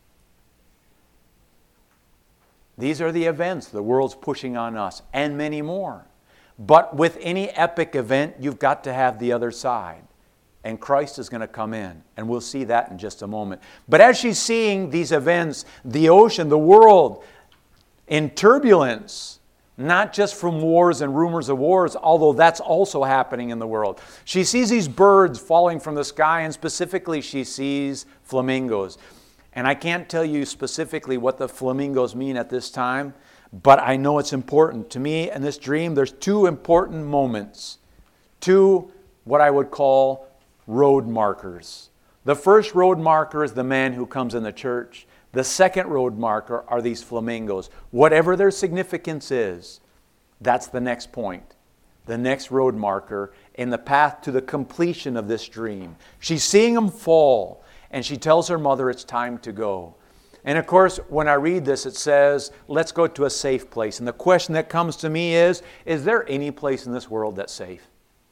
S2: These are the events the world's pushing on us, and many more. But with any epic event, you've got to have the other side. And Christ is going to come in, and we'll see that in just a moment. But as she's seeing these events, the ocean, the world, in turbulence, not just from wars and rumors of wars, although that's also happening in the world. She sees these birds falling from the sky, and specifically she sees flamingos. And I can't tell you specifically what the flamingos mean at this time, but I know it's important. To me, in this dream, there's two important moments. Two, what I would call road markers. The first road marker is the man who comes in the church. The second road marker are these flamingos. Whatever their significance is, that's the next point. The next road marker in the path to the completion of this dream. She's seeing them fall, and she tells her mother it's time to go. And of course, when I read this, it says, let's go to a safe place. And the question that comes to me is there any place in this world that's safe?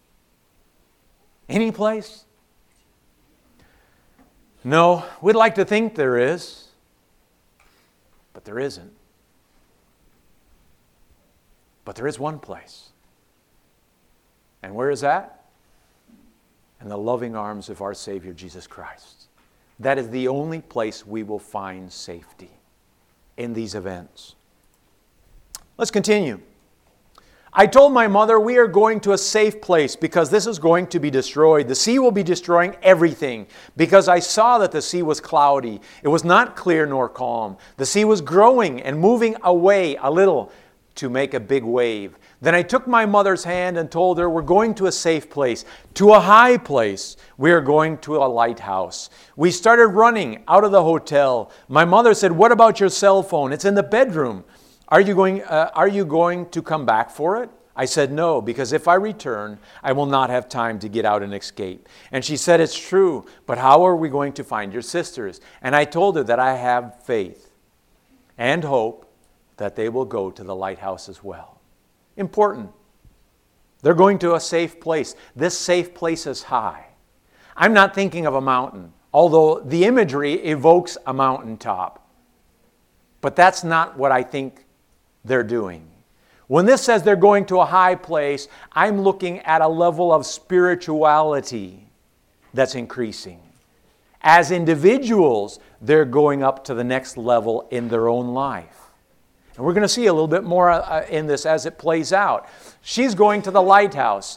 S2: Any place? No, we'd like to think there is, but there isn't. But there is one place. And where is that? In the loving arms of our Savior, Jesus Christ. That is the only place we will find safety in these events. Let's continue. I told my mother we are going to a safe place because this is going to be destroyed. The sea will be destroying everything because I saw that the sea was cloudy. It was not clear nor calm. The sea was growing and moving away a little to make a big wave. Then I took my mother's hand and told her we're going to a safe place, to a high place. We are going to a lighthouse. We started running out of the hotel. My mother said, "What about your cell phone? It's in the bedroom. Are you going to come back for it?" I said, "No, because if I return, I will not have time to get out and escape." And she said, "It's true, but how are we going to find your sisters?" And I told her that I have faith and hope that they will go to the lighthouse as well. Important. They're going to a safe place. This safe place is high. I'm not thinking of a mountain, although the imagery evokes a mountaintop. But that's not what I think they're doing. When this says they're going to a high place, I'm looking at a level of spirituality that's increasing. As individuals, they're going up to the next level in their own life. And we're going to see a little bit more in this as it plays out. She's going to the lighthouse.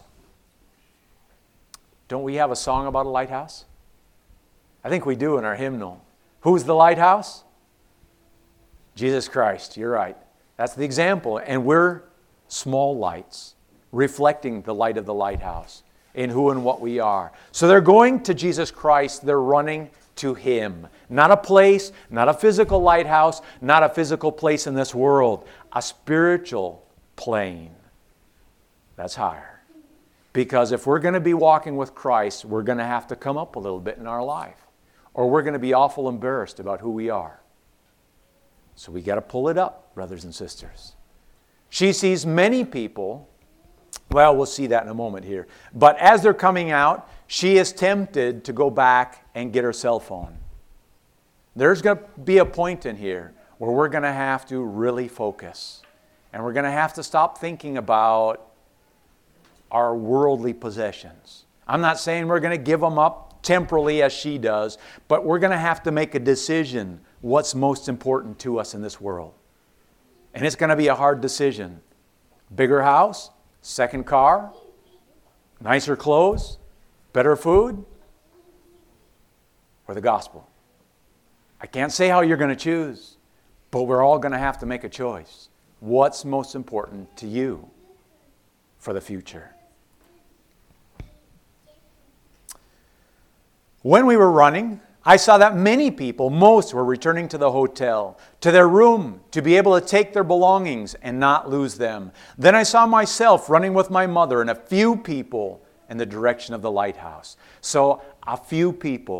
S2: Don't we have a song about a lighthouse? I think we do in our hymnal. Who's the lighthouse? Jesus Christ. You're right. That's the example. And we're small lights reflecting the light of the lighthouse in who and what we are. So they're going to Jesus Christ. They're running to Him. Not a place, not a physical lighthouse, not a physical place in this world. A spiritual plane. That's higher. Because if we're going to be walking with Christ, we're going to have to come up a little bit in our life. Or we're going to be awful embarrassed about who we are. So we got to pull it up, brothers and sisters. She sees many people. Well, we'll see that in a moment here. But as they're coming out, she is tempted to go back and get her cell phone. There's going to be a point in here where we're going to have to really focus. And we're going to have to stop thinking about our worldly possessions. I'm not saying we're going to give them up temporally as she does, but we're going to have to make a decision what's most important to us in this world. And it's going to be a hard decision. Bigger house, second car, nicer clothes, better food, or the gospel. I can't say how you're going to choose, but we're all going to have to make a choice. What's most important to you for the future? When we were running, I saw that many people, most were returning to the hotel, to their room, to be able to take their belongings and not lose them. Then I saw myself running with my mother and a few people in the direction of the lighthouse. So a few people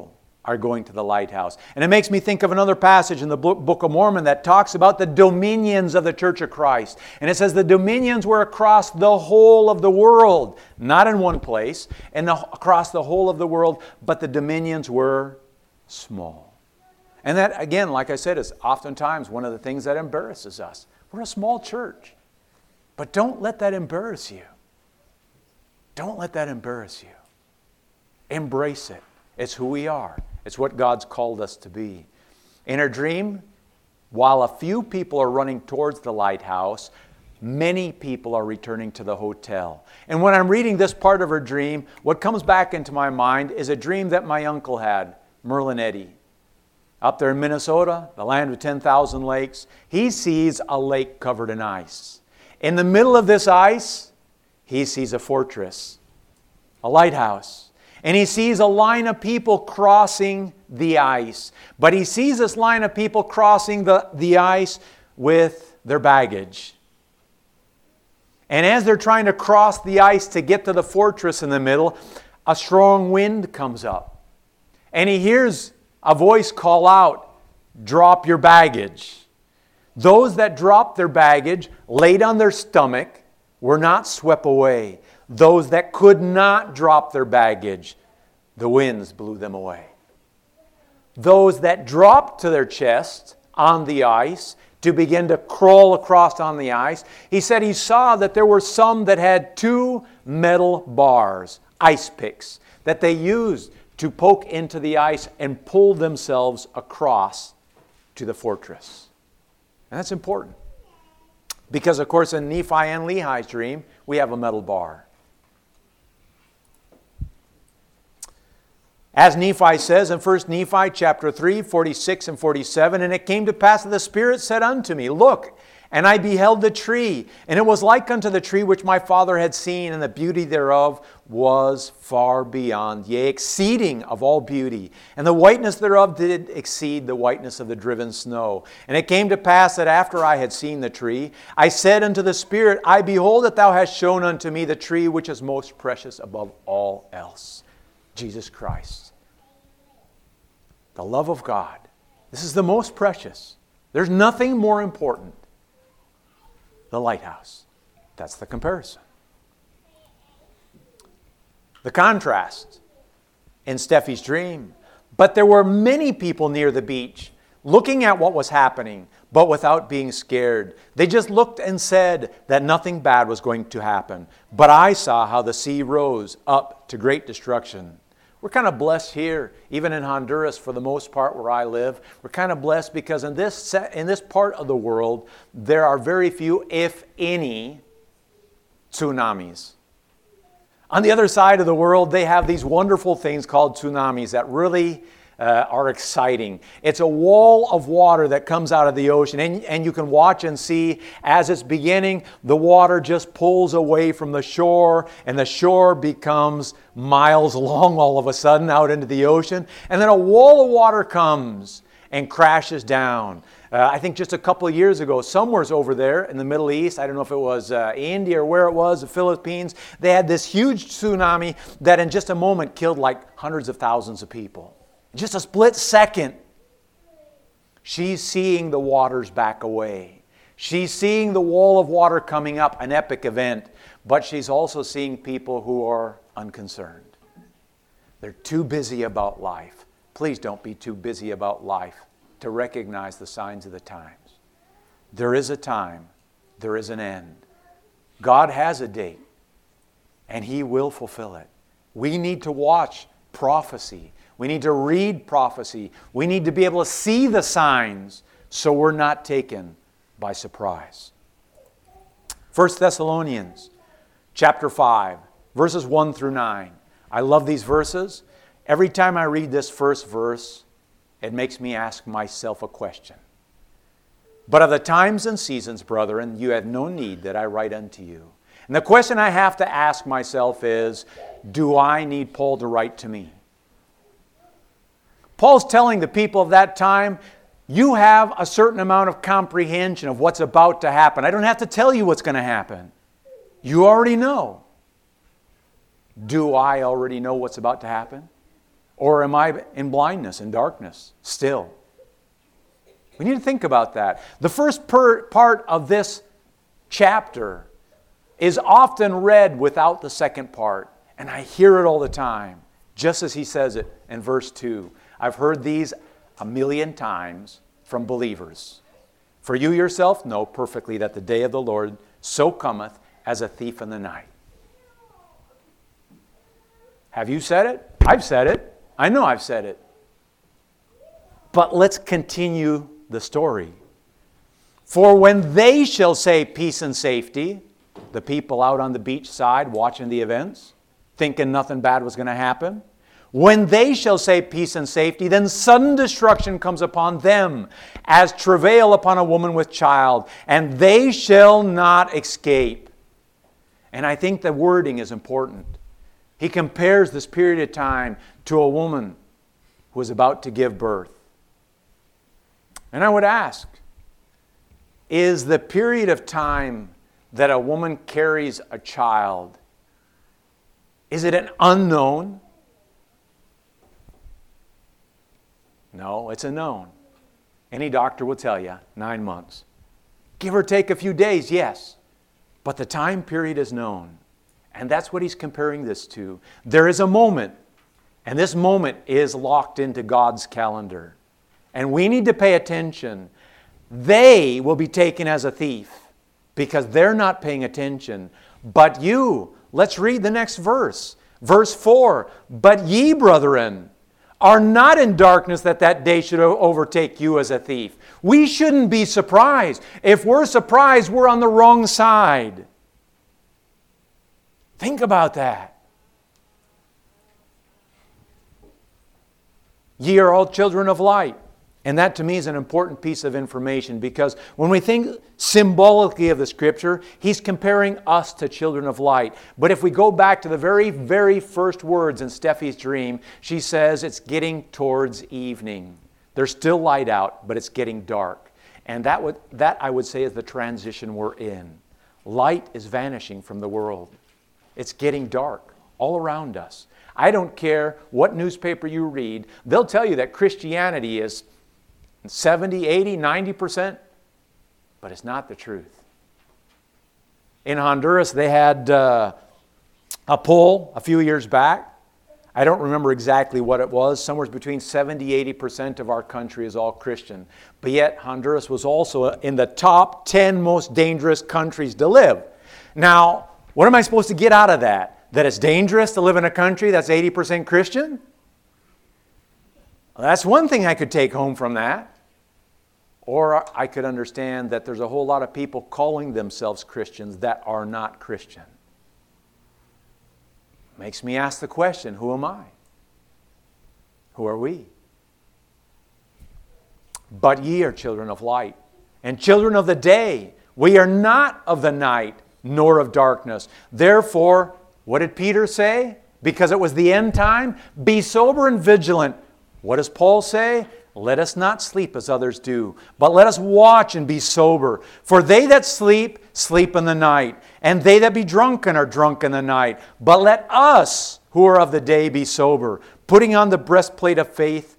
S2: are going to the lighthouse. And it makes me think of another passage in the Book of Mormon that talks about the dominions of the Church of Christ. And it says the dominions were across the whole of the world, not in one place, and across the whole of the world, but the dominions were small. And that, again, like I said, is oftentimes one of the things that embarrasses us. We're a small church. But don't let that embarrass you. Don't let that embarrass you. Embrace it. It's who we are. It's what God's called us to be. In her dream, while a few people are running towards the lighthouse, many people are returning to the hotel. And when I'm reading this part of her dream, what comes back into my mind is a dream that my uncle had, Merlin Eddy. Up there in Minnesota, the land of 10,000 lakes, he sees a lake covered in ice. In the middle of this ice, he sees a fortress, a lighthouse. And he sees a line of people crossing the ice. But he sees this line of people crossing the ice with their baggage. And as they're trying to cross the ice to get to the fortress in the middle, a strong wind comes up. And he hears a voice call out, "Drop your baggage." Those that dropped their baggage, laid on their stomach, were not swept away. Those that could not drop their baggage, the winds blew them away. Those that dropped to their chest on the ice to begin to crawl across on the ice, he said he saw that there were some that had 2 metal bars, ice picks, that they used to poke into the ice and pull themselves across to the fortress. And that's important. Because, of course, in Nephi and Lehi's dream, we have a metal bar. As Nephi says in 1 Nephi chapter 3, 46 and 47, "And it came to pass that the Spirit said unto me, Look, and I beheld the tree, and it was like unto the tree which my father had seen, and the beauty thereof was far beyond, yea, exceeding of all beauty. And the whiteness thereof did exceed the whiteness of the driven snow. And it came to pass that after I had seen the tree, I said unto the Spirit, I behold that thou hast shown unto me the tree which is most precious above all else, Jesus Christ. The love of God. This is the most precious. There's nothing more important. The lighthouse. That's the comparison. The contrast in Steffi's dream. But there were many people near the beach looking at what was happening, but without being scared. They just looked and said that nothing bad was going to happen. But I saw how the sea rose up to great destruction. We're kind of blessed here, even in Honduras for the most part where I live. We're kind of blessed because in this part of the world, there are very few, if any, tsunamis. On the other side of the world, they have these wonderful things called tsunamis that really are exciting. It's a wall of water that comes out of the ocean, and you can watch and see as it's beginning, the water just pulls away from the shore, and the shore becomes miles long all of a sudden out into the ocean, and then a wall of water comes and crashes down. I think just a couple of years ago, somewhere over there in the Middle East, I don't know if it was India or where it was, the Philippines, they had this huge tsunami that in just a moment killed like hundreds of thousands of people. Just a split second, she's seeing the waters back away. She's seeing the wall of water coming up, an epic event, but she's also seeing people who are unconcerned. They're too busy about life. Please don't be too busy about life to recognize the signs of the times. There is a time, there is an end. God has a date, and He will fulfill it. We need to watch prophecy. We need to read prophecy. We need to be able to see the signs so we're not taken by surprise. 1 Thessalonians chapter 5, verses 1 through 9. I love these verses. Every time I read this first verse, it makes me ask myself a question. But of the times and seasons, brethren, you have no need that I write unto you. And the question I have to ask myself is, do I need Paul to write to me? Paul's telling the people of that time, you have a certain amount of comprehension of what's about to happen. I don't have to tell you what's going to happen. You already know. Do I already know what's about to happen? Or am I in blindness, in darkness, still? We need to think about that. The first part of this chapter is often read without the second part. And I hear it all the time, just as he says it in verse 2. I've heard these 1,000,000 times from believers. For you yourself know perfectly that the day of the Lord so cometh as a thief in the night. Have you said it? I've said it. I know I've said it. But let's continue the story. For when they shall say peace and safety, the people out on the beach side watching the events, thinking nothing bad was going to happen, when they shall say peace and safety, then sudden destruction comes upon them, as travail upon a woman with child, and they shall not escape. And I think the wording is important. He compares this period of time to a woman who is about to give birth. And I would ask, is the period of time that a woman carries a child, is it an unknown? No, it's a known. Any doctor will tell you, 9 months. Give or take a few days, yes. But the time period is known. And that's what he's comparing this to. There is a moment, and this moment is locked into God's calendar. And we need to pay attention. They will be taken as a thief because they're not paying attention. But you, let's read the next verse. Verse 4, but ye, brethren, are not in darkness that that day should overtake you as a thief. We shouldn't be surprised. If we're surprised, we're on the wrong side. Think about that. Ye are all children of light. And that to me is an important piece of information because when we think symbolically of the Scripture, he's comparing us to children of light. But if we go back to the very, very first words in Steffi's dream, she says it's getting towards evening. There's still light out, but it's getting dark. And that I would say is the transition we're in. Light is vanishing from the world. It's getting dark all around us. I don't care what newspaper you read, they'll tell you that Christianity is 70, 80, 90%, but it's not the truth. In Honduras, they had a poll a few years back. I don't remember exactly what it was. Somewhere between 70, 80% of our country is all Christian. But yet, Honduras was also in the top 10 most dangerous countries to live. Now, what am I supposed to get out of that? That it's dangerous to live in a country that's 80% Christian? Well, that's one thing I could take home from that. Or I could understand that there's a whole lot of people calling themselves Christians that are not Christian. Makes me ask the question, who am I? Who are we? But ye are children of light, and children of the day. We are not of the night, nor of darkness. Therefore, what did Peter say? Because it was the end time, be sober and vigilant. What does Paul say? Let us not sleep as others do, but let us watch and be sober. For they that sleep, sleep in the night, and they that be drunken are drunk in the night. But let us, who are of the day, be sober, putting on the breastplate of faith.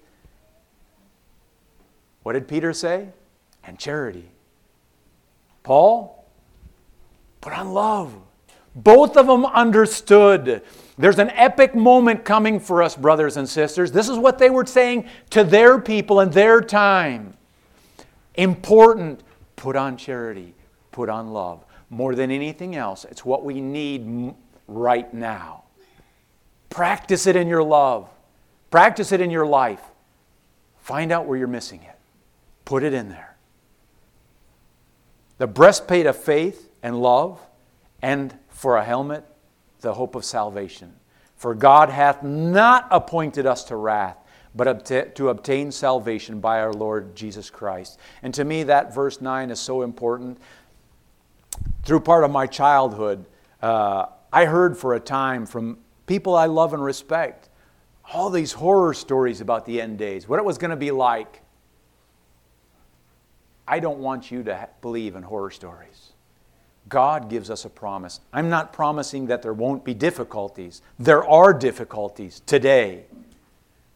S2: What did Peter say? And charity. Paul, put on love. Both of them understood. There's an epic moment coming for us, brothers and sisters. This is what they were saying to their people in their time. Important, put on charity, put on love. More than anything else, it's what we need right now. Practice it in your love. Practice it in your life. Find out where you're missing it. Put it in there. The breastplate of faith and love, and for a helmet, the hope of salvation. For God hath not appointed us to wrath, but to obtain salvation by our Lord Jesus Christ. And to me, that verse 9 is so important. Through part of my childhood, I heard for a time from people I love and respect all these horror stories about the end days, what it was going to be like. I don't want you to believe in horror stories. God gives us a promise. I'm not promising that there won't be difficulties. There are difficulties today.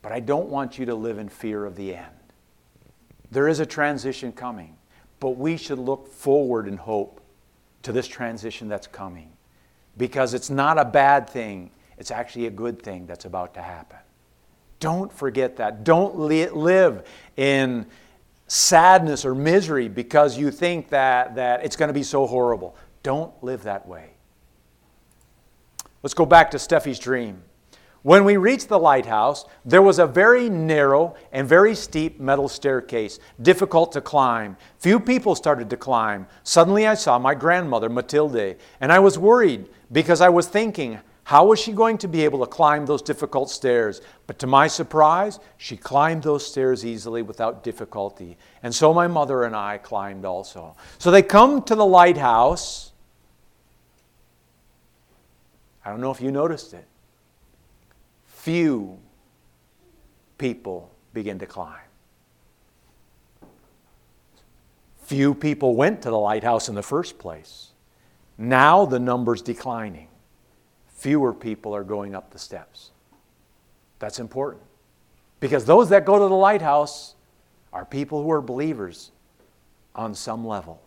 S2: But I don't want you to live in fear of the end. There is a transition coming, but we should look forward in hope to this transition that's coming, because it's not a bad thing. It's actually a good thing that's about to happen. Don't forget that. Don't live in sadness or misery because you think that it's going to be so horrible. Don't live that way. Let's go back to Steffi's dream. When we reached the lighthouse, there was a very narrow and very steep metal staircase, difficult to climb. Few people started to climb. Suddenly I saw my grandmother, Matilde, and I was worried because I was thinking, how was she going to be able to climb those difficult stairs? But to my surprise, she climbed those stairs easily without difficulty. And so my mother and I climbed also. So they come to the lighthouse. I don't know if you noticed it. Few people begin to climb. Few people went to the lighthouse in the first place. Now the number's declining. Fewer people are going up the steps. That's important. Because those that go to the lighthouse are people who are believers on some level.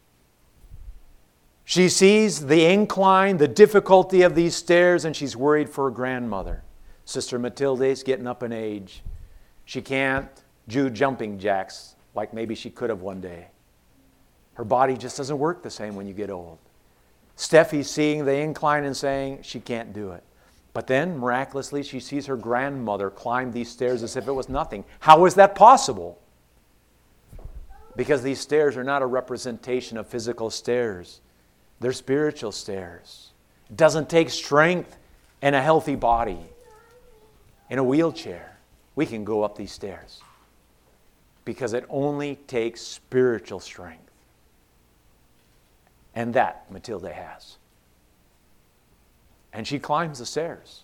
S2: She sees the incline, the difficulty of these stairs, and she's worried for her grandmother. Sister Matilde's getting up in age. She can't do jumping jacks like maybe she could have one day. Her body just doesn't work the same when you get old. Steffi's seeing the incline and saying she can't do it. But then, miraculously, she sees her grandmother climb these stairs as if it was nothing. How is that possible? Because these stairs are not a representation of physical stairs. They're spiritual stairs. It doesn't take strength and a healthy body. In a wheelchair, we can go up these stairs because it only takes spiritual strength. And that Matilde has. And she climbs the stairs.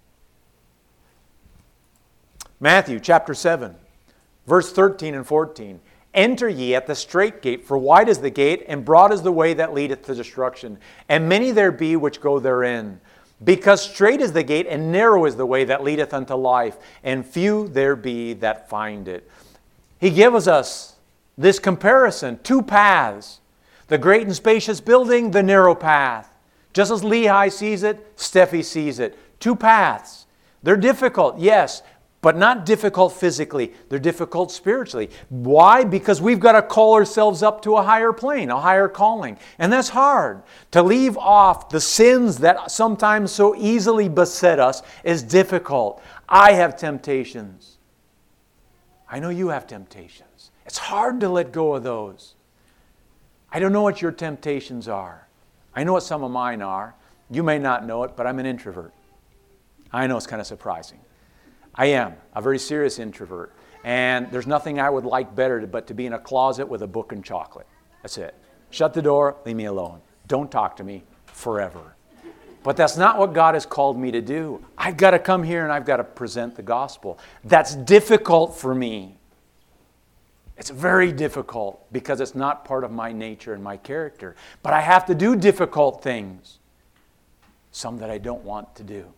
S2: Matthew chapter 7, verse 13 and 14. Enter ye at the strait gate, for wide is the gate, and broad is the way that leadeth to destruction, and many there be which go therein. Because strait is the gate, and narrow is the way that leadeth unto life, and few there be that find it. He gives us this comparison, two paths. The great and spacious building, the narrow path. Just as Lehi sees it, Steffi sees it. Two paths. They're difficult, yes, but not difficult physically. They're difficult spiritually. Why? Because we've got to call ourselves up to a higher plane, a higher calling. And that's hard. To leave off the sins that sometimes so easily beset us is difficult. I have temptations. I know you have temptations. It's hard to let go of those. I don't know what your temptations are. I know what some of mine are. You may not know it, but I'm an introvert. I know it's kind of surprising. I am a very serious introvert. And there's nothing I would like better but to be in a closet with a book and chocolate. That's it. Shut the door, leave me alone. Don't talk to me forever. But that's not what God has called me to do. I've got to come here and I've got to present the gospel. That's difficult for me. It's very difficult because it's not part of my nature and my character. But I have to do difficult things. Some that I don't want to do.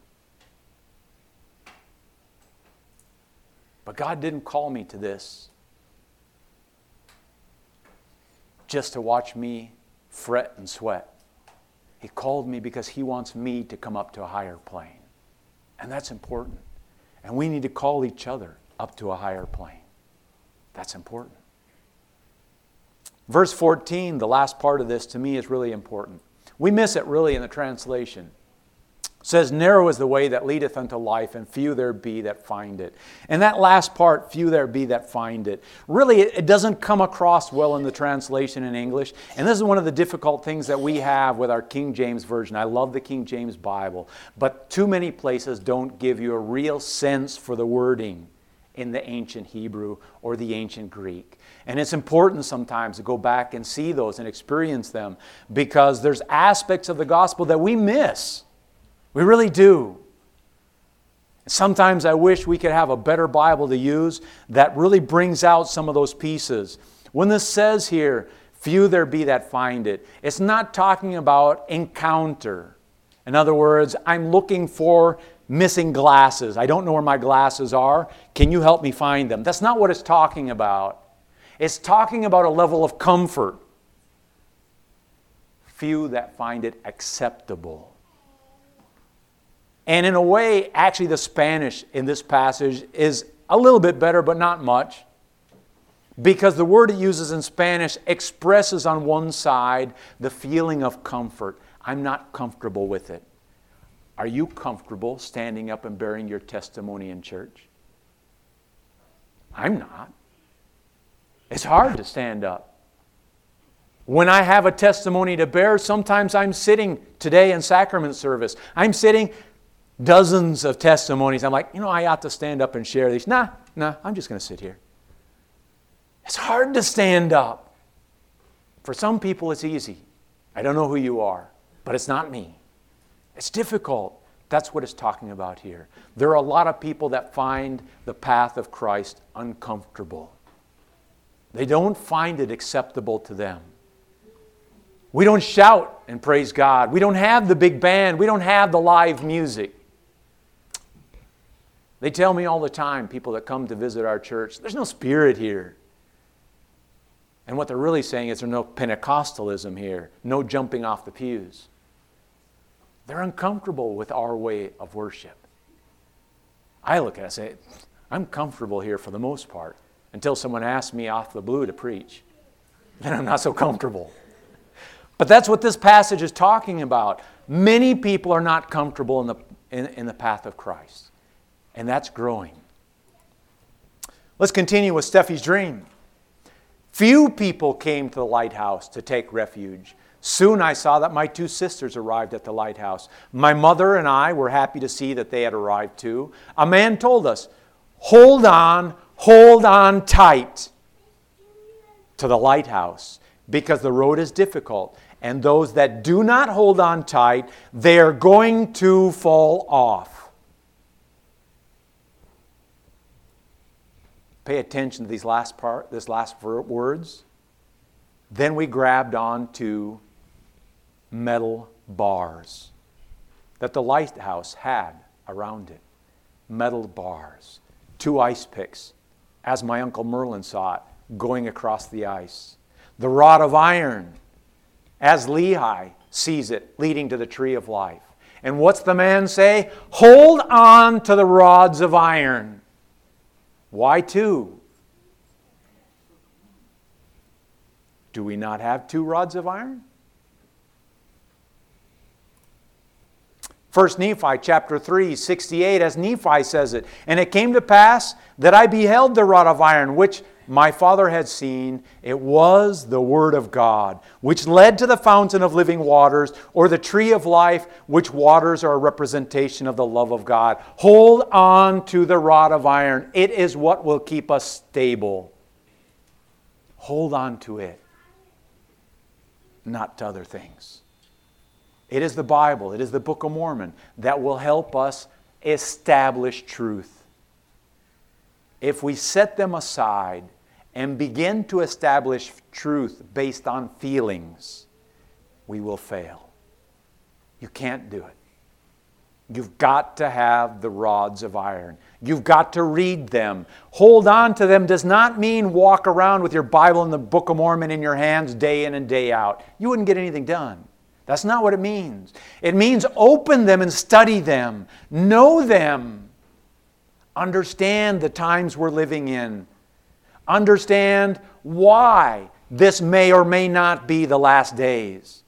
S2: But God didn't call me to this just to watch me fret and sweat. He called me because He wants me to come up to a higher plane. And that's important. And we need to call each other up to a higher plane. That's important. Verse 14, the last part of this, to me is really important. We miss it really in the translation. It says, narrow is the way that leadeth unto life, and few there be that find it. And that last part, few there be that find it, really it doesn't come across well in the translation in English. And this is one of the difficult things that we have with our King James Version. I love the King James Bible, but too many places don't give you a real sense for the wording in the ancient Hebrew or the ancient Greek. And it's important sometimes to go back and see those and experience them because there's aspects of the gospel that we miss. We really do. Sometimes I wish we could have a better Bible to use that really brings out some of those pieces. When this says here, few there be that find it, it's not talking about encounter. In other words, I'm looking for missing glasses. I don't know where my glasses are. Can you help me find them? That's not what it's talking about. It's talking about a level of comfort. Few that find it acceptable. And in a way, actually the Spanish in this passage is a little bit better, but not much. Because the word it uses in Spanish expresses on one side the feeling of comfort. I'm not comfortable with it. Are you comfortable standing up and bearing your testimony in church? I'm not. It's hard to stand up. When I have a testimony to bear, sometimes I'm sitting today in sacrament service. I'm sitting dozens of testimonies. I'm like, I ought to stand up and share these. Nah, I'm just going to sit here. It's hard to stand up. For some people, it's easy. I don't know who you are, but it's not me. It's difficult. That's what it's talking about here. There are a lot of people that find the path of Christ uncomfortable. They don't find it acceptable to them. We don't shout and praise God. We don't have the big band. We don't have the live music. They tell me all the time, people that come to visit our church, there's no spirit here. And what they're really saying is there's no Pentecostalism here, no jumping off the pews. They're uncomfortable with our way of worship. I look at it and say, I'm comfortable here for the most part, until someone asks me off the blue to preach. Then I'm not so comfortable. But that's what this passage is talking about. Many people are not comfortable in the path of Christ. And that's growing. Let's continue with Steffi's dream. Few people came to the lighthouse to take refuge. Soon I saw that my 2 sisters arrived at the lighthouse. My mother and I were happy to see that they had arrived too. A man told us, hold on tight to the lighthouse, because the road is difficult, and those that do not hold on tight, they are going to fall off. Pay attention to this last words. Then we grabbed onto metal bars that the lighthouse had around it. Metal bars. 2 ice picks, as my Uncle Merlin saw it, going across the ice. The rod of iron, as Lehi sees it, leading to the tree of life. And what's the man say? Hold on to the rods of iron. Why 2? Do we not have 2 rods of iron? 1 Nephi chapter 3, 68, as Nephi says it, and it came to pass that I beheld the rod of iron, which my father had seen. It was the word of God, which led to the fountain of living waters, or the tree of life, which waters are a representation of the love of God. Hold on to the rod of iron. It is what will keep us stable. Hold on to it, not to other things. It is the Bible, it is the Book of Mormon that will help us establish truth. If we set them aside and begin to establish truth based on feelings, we will fail. You can't do it. You've got to have the rods of iron. You've got to read them. Hold on to them does not mean walk around with your Bible and the Book of Mormon in your hands day in and day out. You wouldn't get anything done. That's not what it means. It means open them and study them. Know them. Understand the times we're living in. Understand why this may or may not be the last days.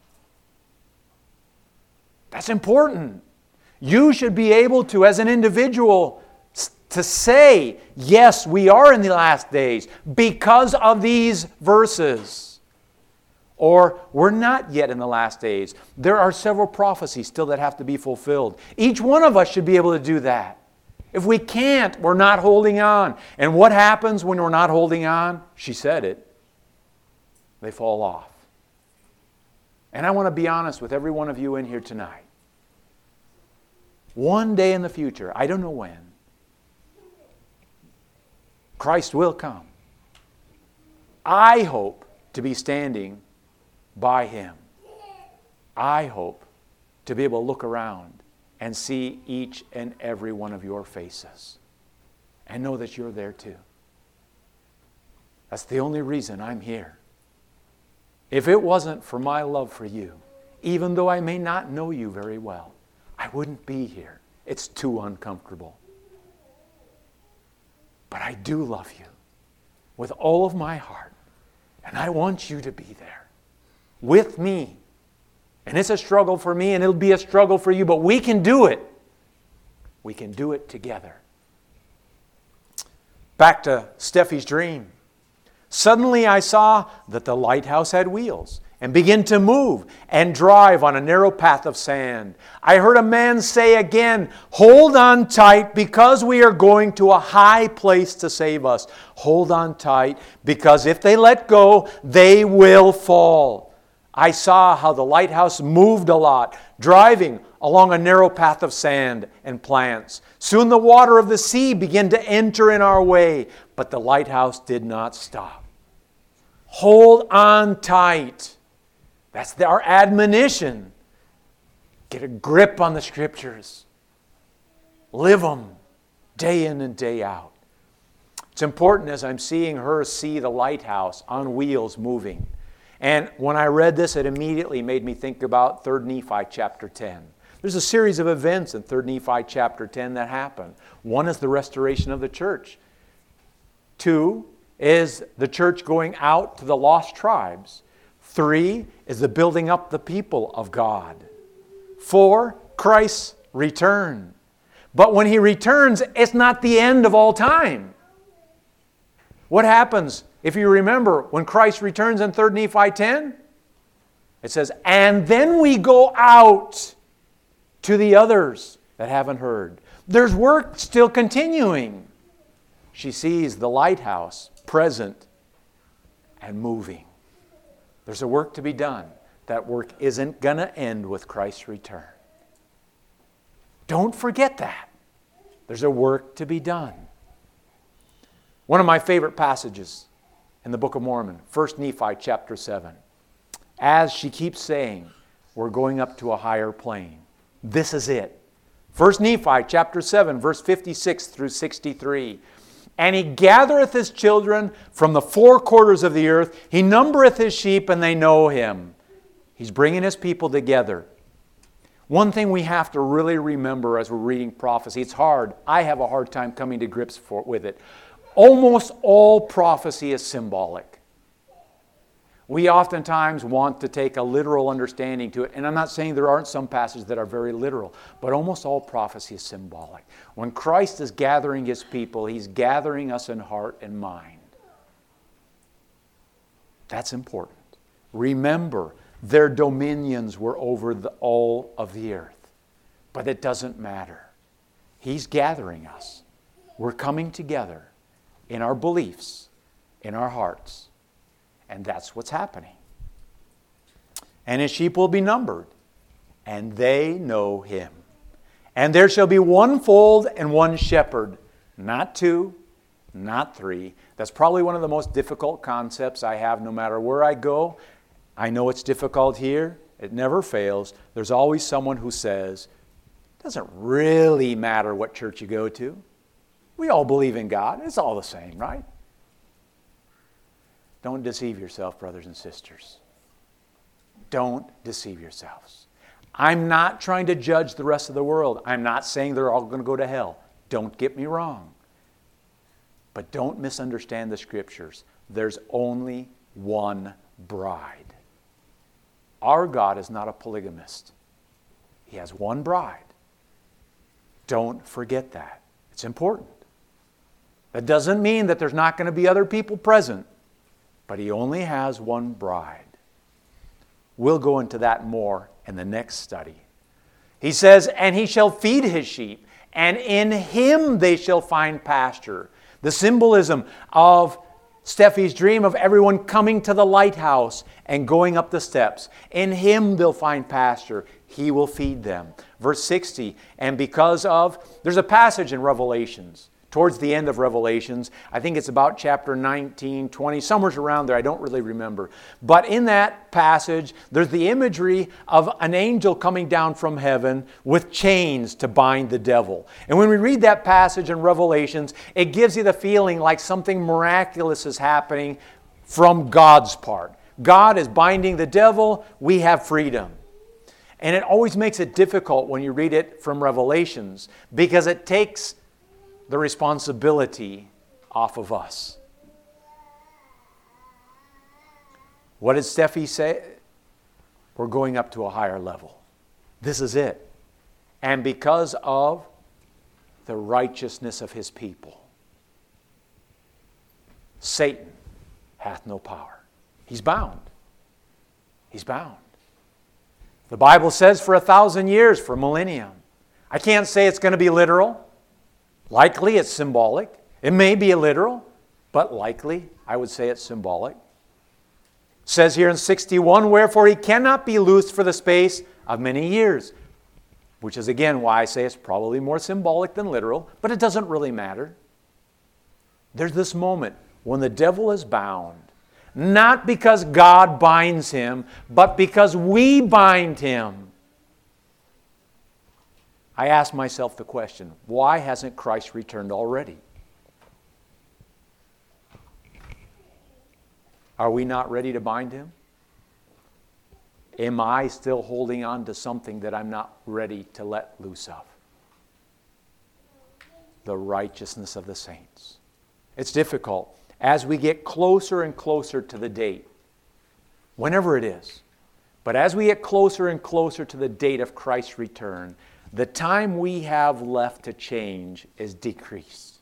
S2: That's important. You should be able to, as an individual, to say, yes, we are in the last days because of these verses. Or, we're not yet in the last days. There are several prophecies still that have to be fulfilled. Each one of us should be able to do that. If we can't, we're not holding on. And what happens when we're not holding on? She said it. They fall off. And I want to be honest with every one of you in here tonight. One day in the future, I don't know when, Christ will come. I hope to be standing by Him. I hope to be able to look around and see each and every one of your faces. And know that you're there too. That's the only reason I'm here. If it wasn't for my love for you, even though I may not know you very well, I wouldn't be here. It's too uncomfortable. But I do love you with all of my heart. And I want you to be there with me. And it's a struggle for me, and it'll be a struggle for you, but we can do it. We can do it together. Back to Steffi's dream. Suddenly I saw that the lighthouse had wheels and began to move and drive on a narrow path of sand. I heard a man say again, "Hold on tight, because we are going to a high place to save us." Hold on tight, because if they let go, they will fall. I saw how the lighthouse moved a lot, driving along a narrow path of sand and plants. Soon the water of the sea began to enter in our way, but the lighthouse did not stop. Hold on tight. That's our admonition. Get a grip on the Scriptures. Live them day in and day out. It's important as I'm seeing her see the lighthouse on wheels moving. And when I read this, it immediately made me think about 3 Nephi chapter 10. There's a series of events in 3 Nephi chapter 10 that happen. One is the restoration of the church. 2 is the church going out to the lost tribes. 3 is the building up the people of God. 4, Christ's return. But when He returns, it's not the end of all time. What happens, if you remember, when Christ returns in 3 Nephi 10? It says, "And then we go out to the others that haven't heard." There's work still continuing. She sees the lighthouse present and moving. There's a work to be done. That work isn't going to end with Christ's return. Don't forget that. There's a work to be done. One of my favorite passages in the Book of Mormon, 1 Nephi chapter 7. As she keeps saying, we're going up to a higher plane. This is it. 1 Nephi chapter 7, verse 56 through 63. "And He gathereth His children from the 4 quarters of the earth. He numbereth His sheep, and they know Him." He's bringing His people together. One thing we have to really remember as we're reading prophecy, it's hard. I have a hard time coming to grips with it. Almost all prophecy is symbolic. We oftentimes want to take a literal understanding to it. And I'm not saying there aren't some passages that are very literal, but almost all prophecy is symbolic. When Christ is gathering His people, He's gathering us in heart and mind. That's important. Remember, their dominions were over all of the earth. But it doesn't matter. He's gathering us. We're coming together in our beliefs, in our hearts. And that's what's happening. "And His sheep will be numbered, and they know Him. And there shall be one fold and one shepherd, not 2, not 3. That's probably one of the most difficult concepts I have no matter where I go. I know it's difficult here. It never fails. There's always someone who says, it doesn't really matter what church you go to. We all believe in God. It's all the same, right? Don't deceive yourself, brothers and sisters. Don't deceive yourselves. I'm not trying to judge the rest of the world. I'm not saying they're all going to go to hell. Don't get me wrong. But don't misunderstand the Scriptures. There's only one bride. Our God is not a polygamist. He has one bride. Don't forget that. It's important. That doesn't mean that there's not going to be other people present, but He only has one bride. We'll go into that more in the next study. He says, "And He shall feed His sheep, and in Him they shall find pasture." The symbolism of Steffi's dream of everyone coming to the lighthouse and going up the steps. In Him they'll find pasture. He will feed them. Verse 60, and because of, there's a passage in Revelations towards the end of Revelations. I think it's about chapter 19, 20, somewhere around there. I don't really remember. But in that passage, there's the imagery of an angel coming down from heaven with chains to bind the devil. And when we read that passage in Revelations, it gives you the feeling like something miraculous is happening from God's part. God is binding the devil. We have freedom. And it always makes it difficult when you read it from Revelations because it takes the responsibility off of us. What did Steffi say? We're going up to a higher level. This is it. And because of the righteousness of His people, Satan hath no power. He's bound. He's bound. The Bible says for 1,000 years, for millennium. I can't say it's going to be literal. Likely it's symbolic. It may be literal, but likely I would say it's symbolic. It says here in 61, wherefore he cannot be loosed for the space of many years. Which is again why I say it's probably more symbolic than literal, but it doesn't really matter. There's this moment when the devil is bound, not because God binds him, but because we bind him. I ask myself the question, why hasn't Christ returned already? Are we not ready to bind him? Am I still holding on to something that I'm not ready to let loose of? The righteousness of the saints. It's difficult as we get closer and closer to the date, whenever it is. But as we get closer and closer to the date of Christ's return, the time we have left to change is decreased.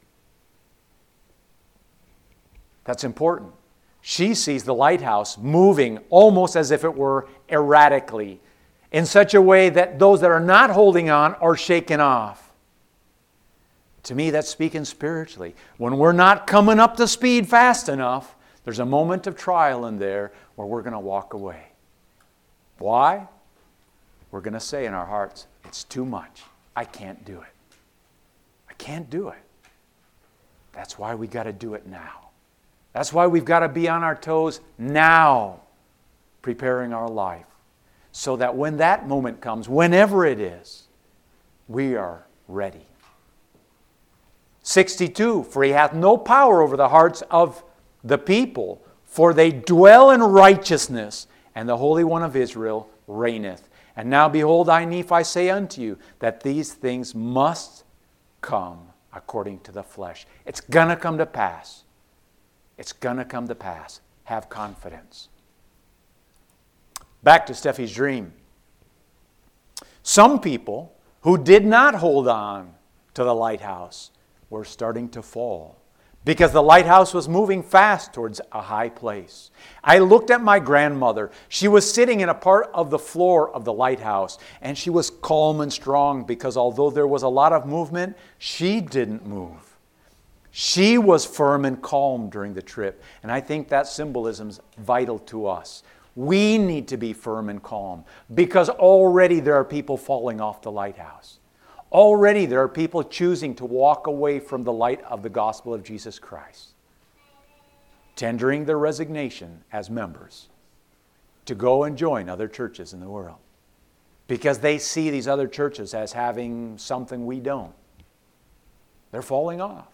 S2: That's important. She sees the lighthouse moving almost as if it were erratically, in such a way that those that are not holding on are shaken off. To me, that's speaking spiritually. When we're not coming up to speed fast enough, there's a moment of trial in there where we're going to walk away. Why? We're going to say in our hearts, it's too much. I can't do it. I can't do it. That's why we got to do it now. That's why we've got to be on our toes now, preparing our life, so that when that moment comes, whenever it is, we are ready. 62, for he hath no power over the hearts of the people, for they dwell in righteousness, and the Holy One of Israel reigneth. And now behold, I, Nephi, say unto you, that these things must come according to the flesh. It's going to come to pass. It's going to come to pass. Have confidence. Back to Steffi's dream. Some people who did not hold on to the lighthouse were starting to fall because the lighthouse was moving fast towards a high place. I looked at my grandmother. She was sitting in a part of the floor of the lighthouse, and she was calm and strong because although there was a lot of movement, she didn't move. She was firm and calm during the trip, and I think that symbolism is vital to us. We need to be firm and calm because already there are people falling off the lighthouse. Already there are people choosing to walk away from the light of the gospel of Jesus Christ, tendering their resignation as members to go and join other churches in the world because they see these other churches as having something we don't. They're falling off.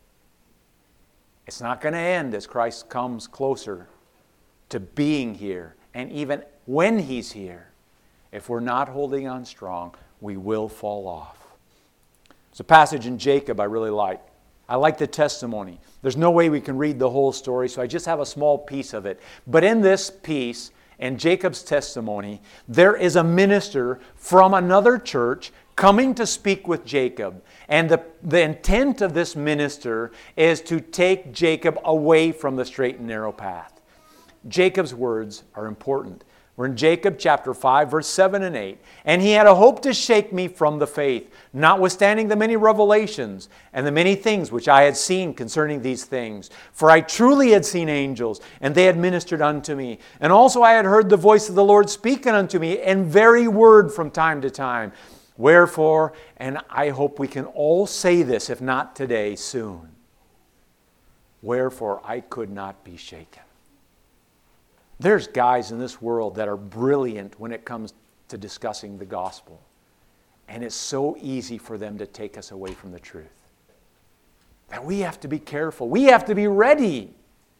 S2: It's not going to end as Christ comes closer to being here. And even when He's here, if we're not holding on strong, we will fall off. There's a passage in Jacob I really like. I like the testimony. There's no way we can read the whole story, so I just have a small piece of it. But in this piece, in Jacob's testimony, there is a minister from another church coming to speak with Jacob. And the intent of this minister is to take Jacob away from the straight and narrow path. Jacob's words are important. We're in Jacob chapter 5, verse 7 and 8. And he had a hope to shake me from the faith, notwithstanding the many revelations and the many things which I had seen concerning these things. For I truly had seen angels, and they had ministered unto me. And also I had heard the voice of the Lord speaking unto me in very word from time to time. Wherefore, and I hope we can all say this, if not today, soon. Wherefore, I could not be shaken. There's guys in this world that are brilliant when it comes to discussing the gospel. And it's so easy for them to take us away from the truth. That we have to be careful. We have to be ready.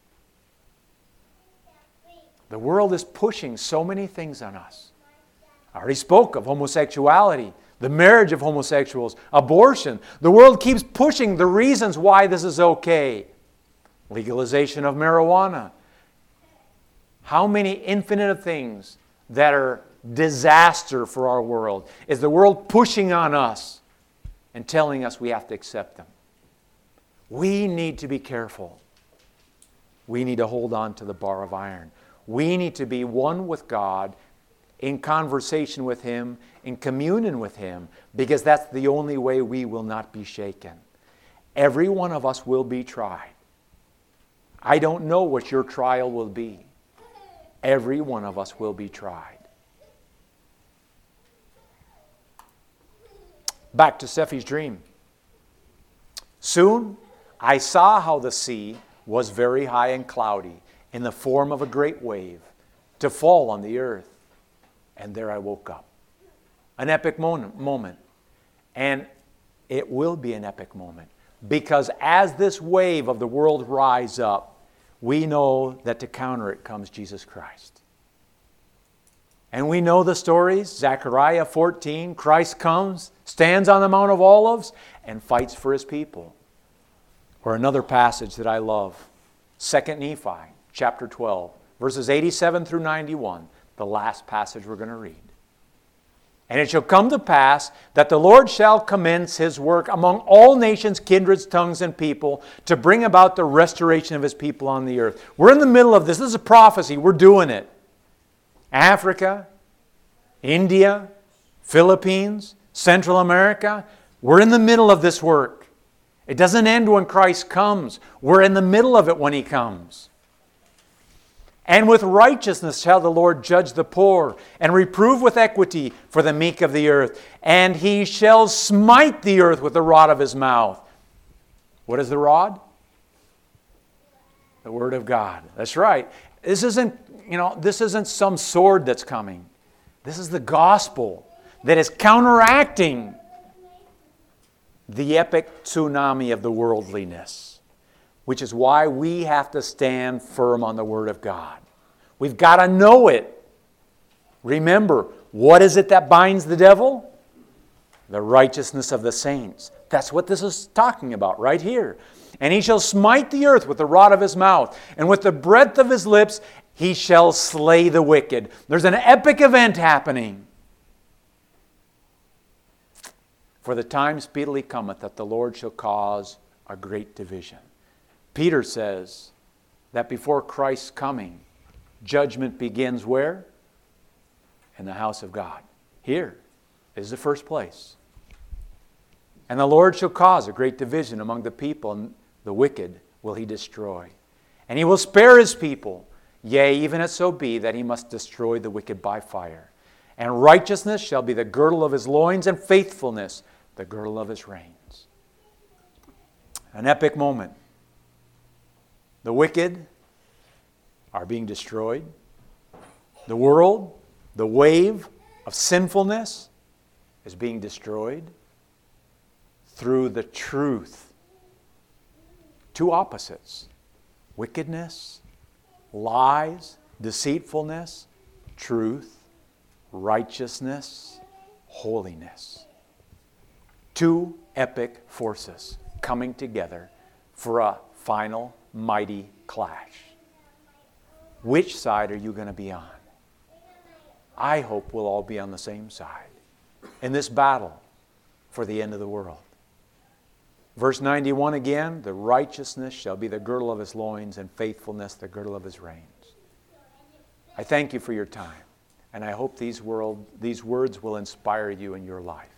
S2: The world is pushing so many things on us. I already spoke of homosexuality, the marriage of homosexuals, abortion. The world keeps pushing the reasons why this is okay. Legalization of marijuana. How many infinite of things that are disaster for our world is the world pushing on us and telling us we have to accept them? We need to be careful. We need to hold on to the bar of iron. We need to be one with God, in conversation with Him, in communion with Him, because that's the only way we will not be shaken. Every one of us will be tried. I don't know what your trial will be. Every one of us will be tried. Back to Sephi's dream. Soon I saw how the sea was very high and cloudy, in the form of a great wave, to fall on the earth. And there I woke up. An epic moment. And it will be an epic moment. Because as this wave of the world rise up, we know that to counter it comes Jesus Christ. And we know the stories. Zechariah 14, Christ comes, stands on the Mount of Olives, and fights for His people. Or another passage that I love, 2 Nephi, chapter 12, verses 87 through 91, the last passage we're going to read. And it shall come to pass that the Lord shall commence His work among all nations, kindreds, tongues, and people, to bring about the restoration of His people on the earth. We're in the middle of this. This is a prophecy. We're doing it. Africa, India, Philippines, Central America. We're in the middle of this work. It doesn't end when Christ comes. We're in the middle of it when He comes. And with righteousness shall the Lord judge the poor, and reprove with equity for the meek of the earth. And He shall smite the earth with the rod of His mouth. What is the rod? The Word of God. That's right. This isn't some sword that's coming. This is the gospel that is counteracting the epic tsunami of the worldliness, which is why we have to stand firm on the Word of God. We've got to know it. Remember, what is it that binds the devil? The righteousness of the saints. That's what this is talking about right here. And He shall smite the earth with the rod of His mouth, and with the breath of His lips He shall slay the wicked. There's an epic event happening. For the time speedily cometh that the Lord shall cause a great division. Peter says that before Christ's coming, judgment begins where? In the house of God. Here is the first place. And the Lord shall cause a great division among the people, and the wicked will He destroy. And He will spare His people, yea, even if so be that He must destroy the wicked by fire. And righteousness shall be the girdle of His loins, and faithfulness the girdle of His reins. An epic moment. The wicked are being destroyed. The world, the wave of sinfulness is being destroyed through the truth. Two opposites. Wickedness, lies, deceitfulness, truth, righteousness, holiness. Two epic forces coming together for a final mighty clash. Which side are you going to be on? I hope we'll all be on the same side in this battle for the end of the world. Verse 91 again, the righteousness shall be the girdle of His loins, and faithfulness the girdle of His reins. I thank you for your time, and I hope these words will inspire you in your life.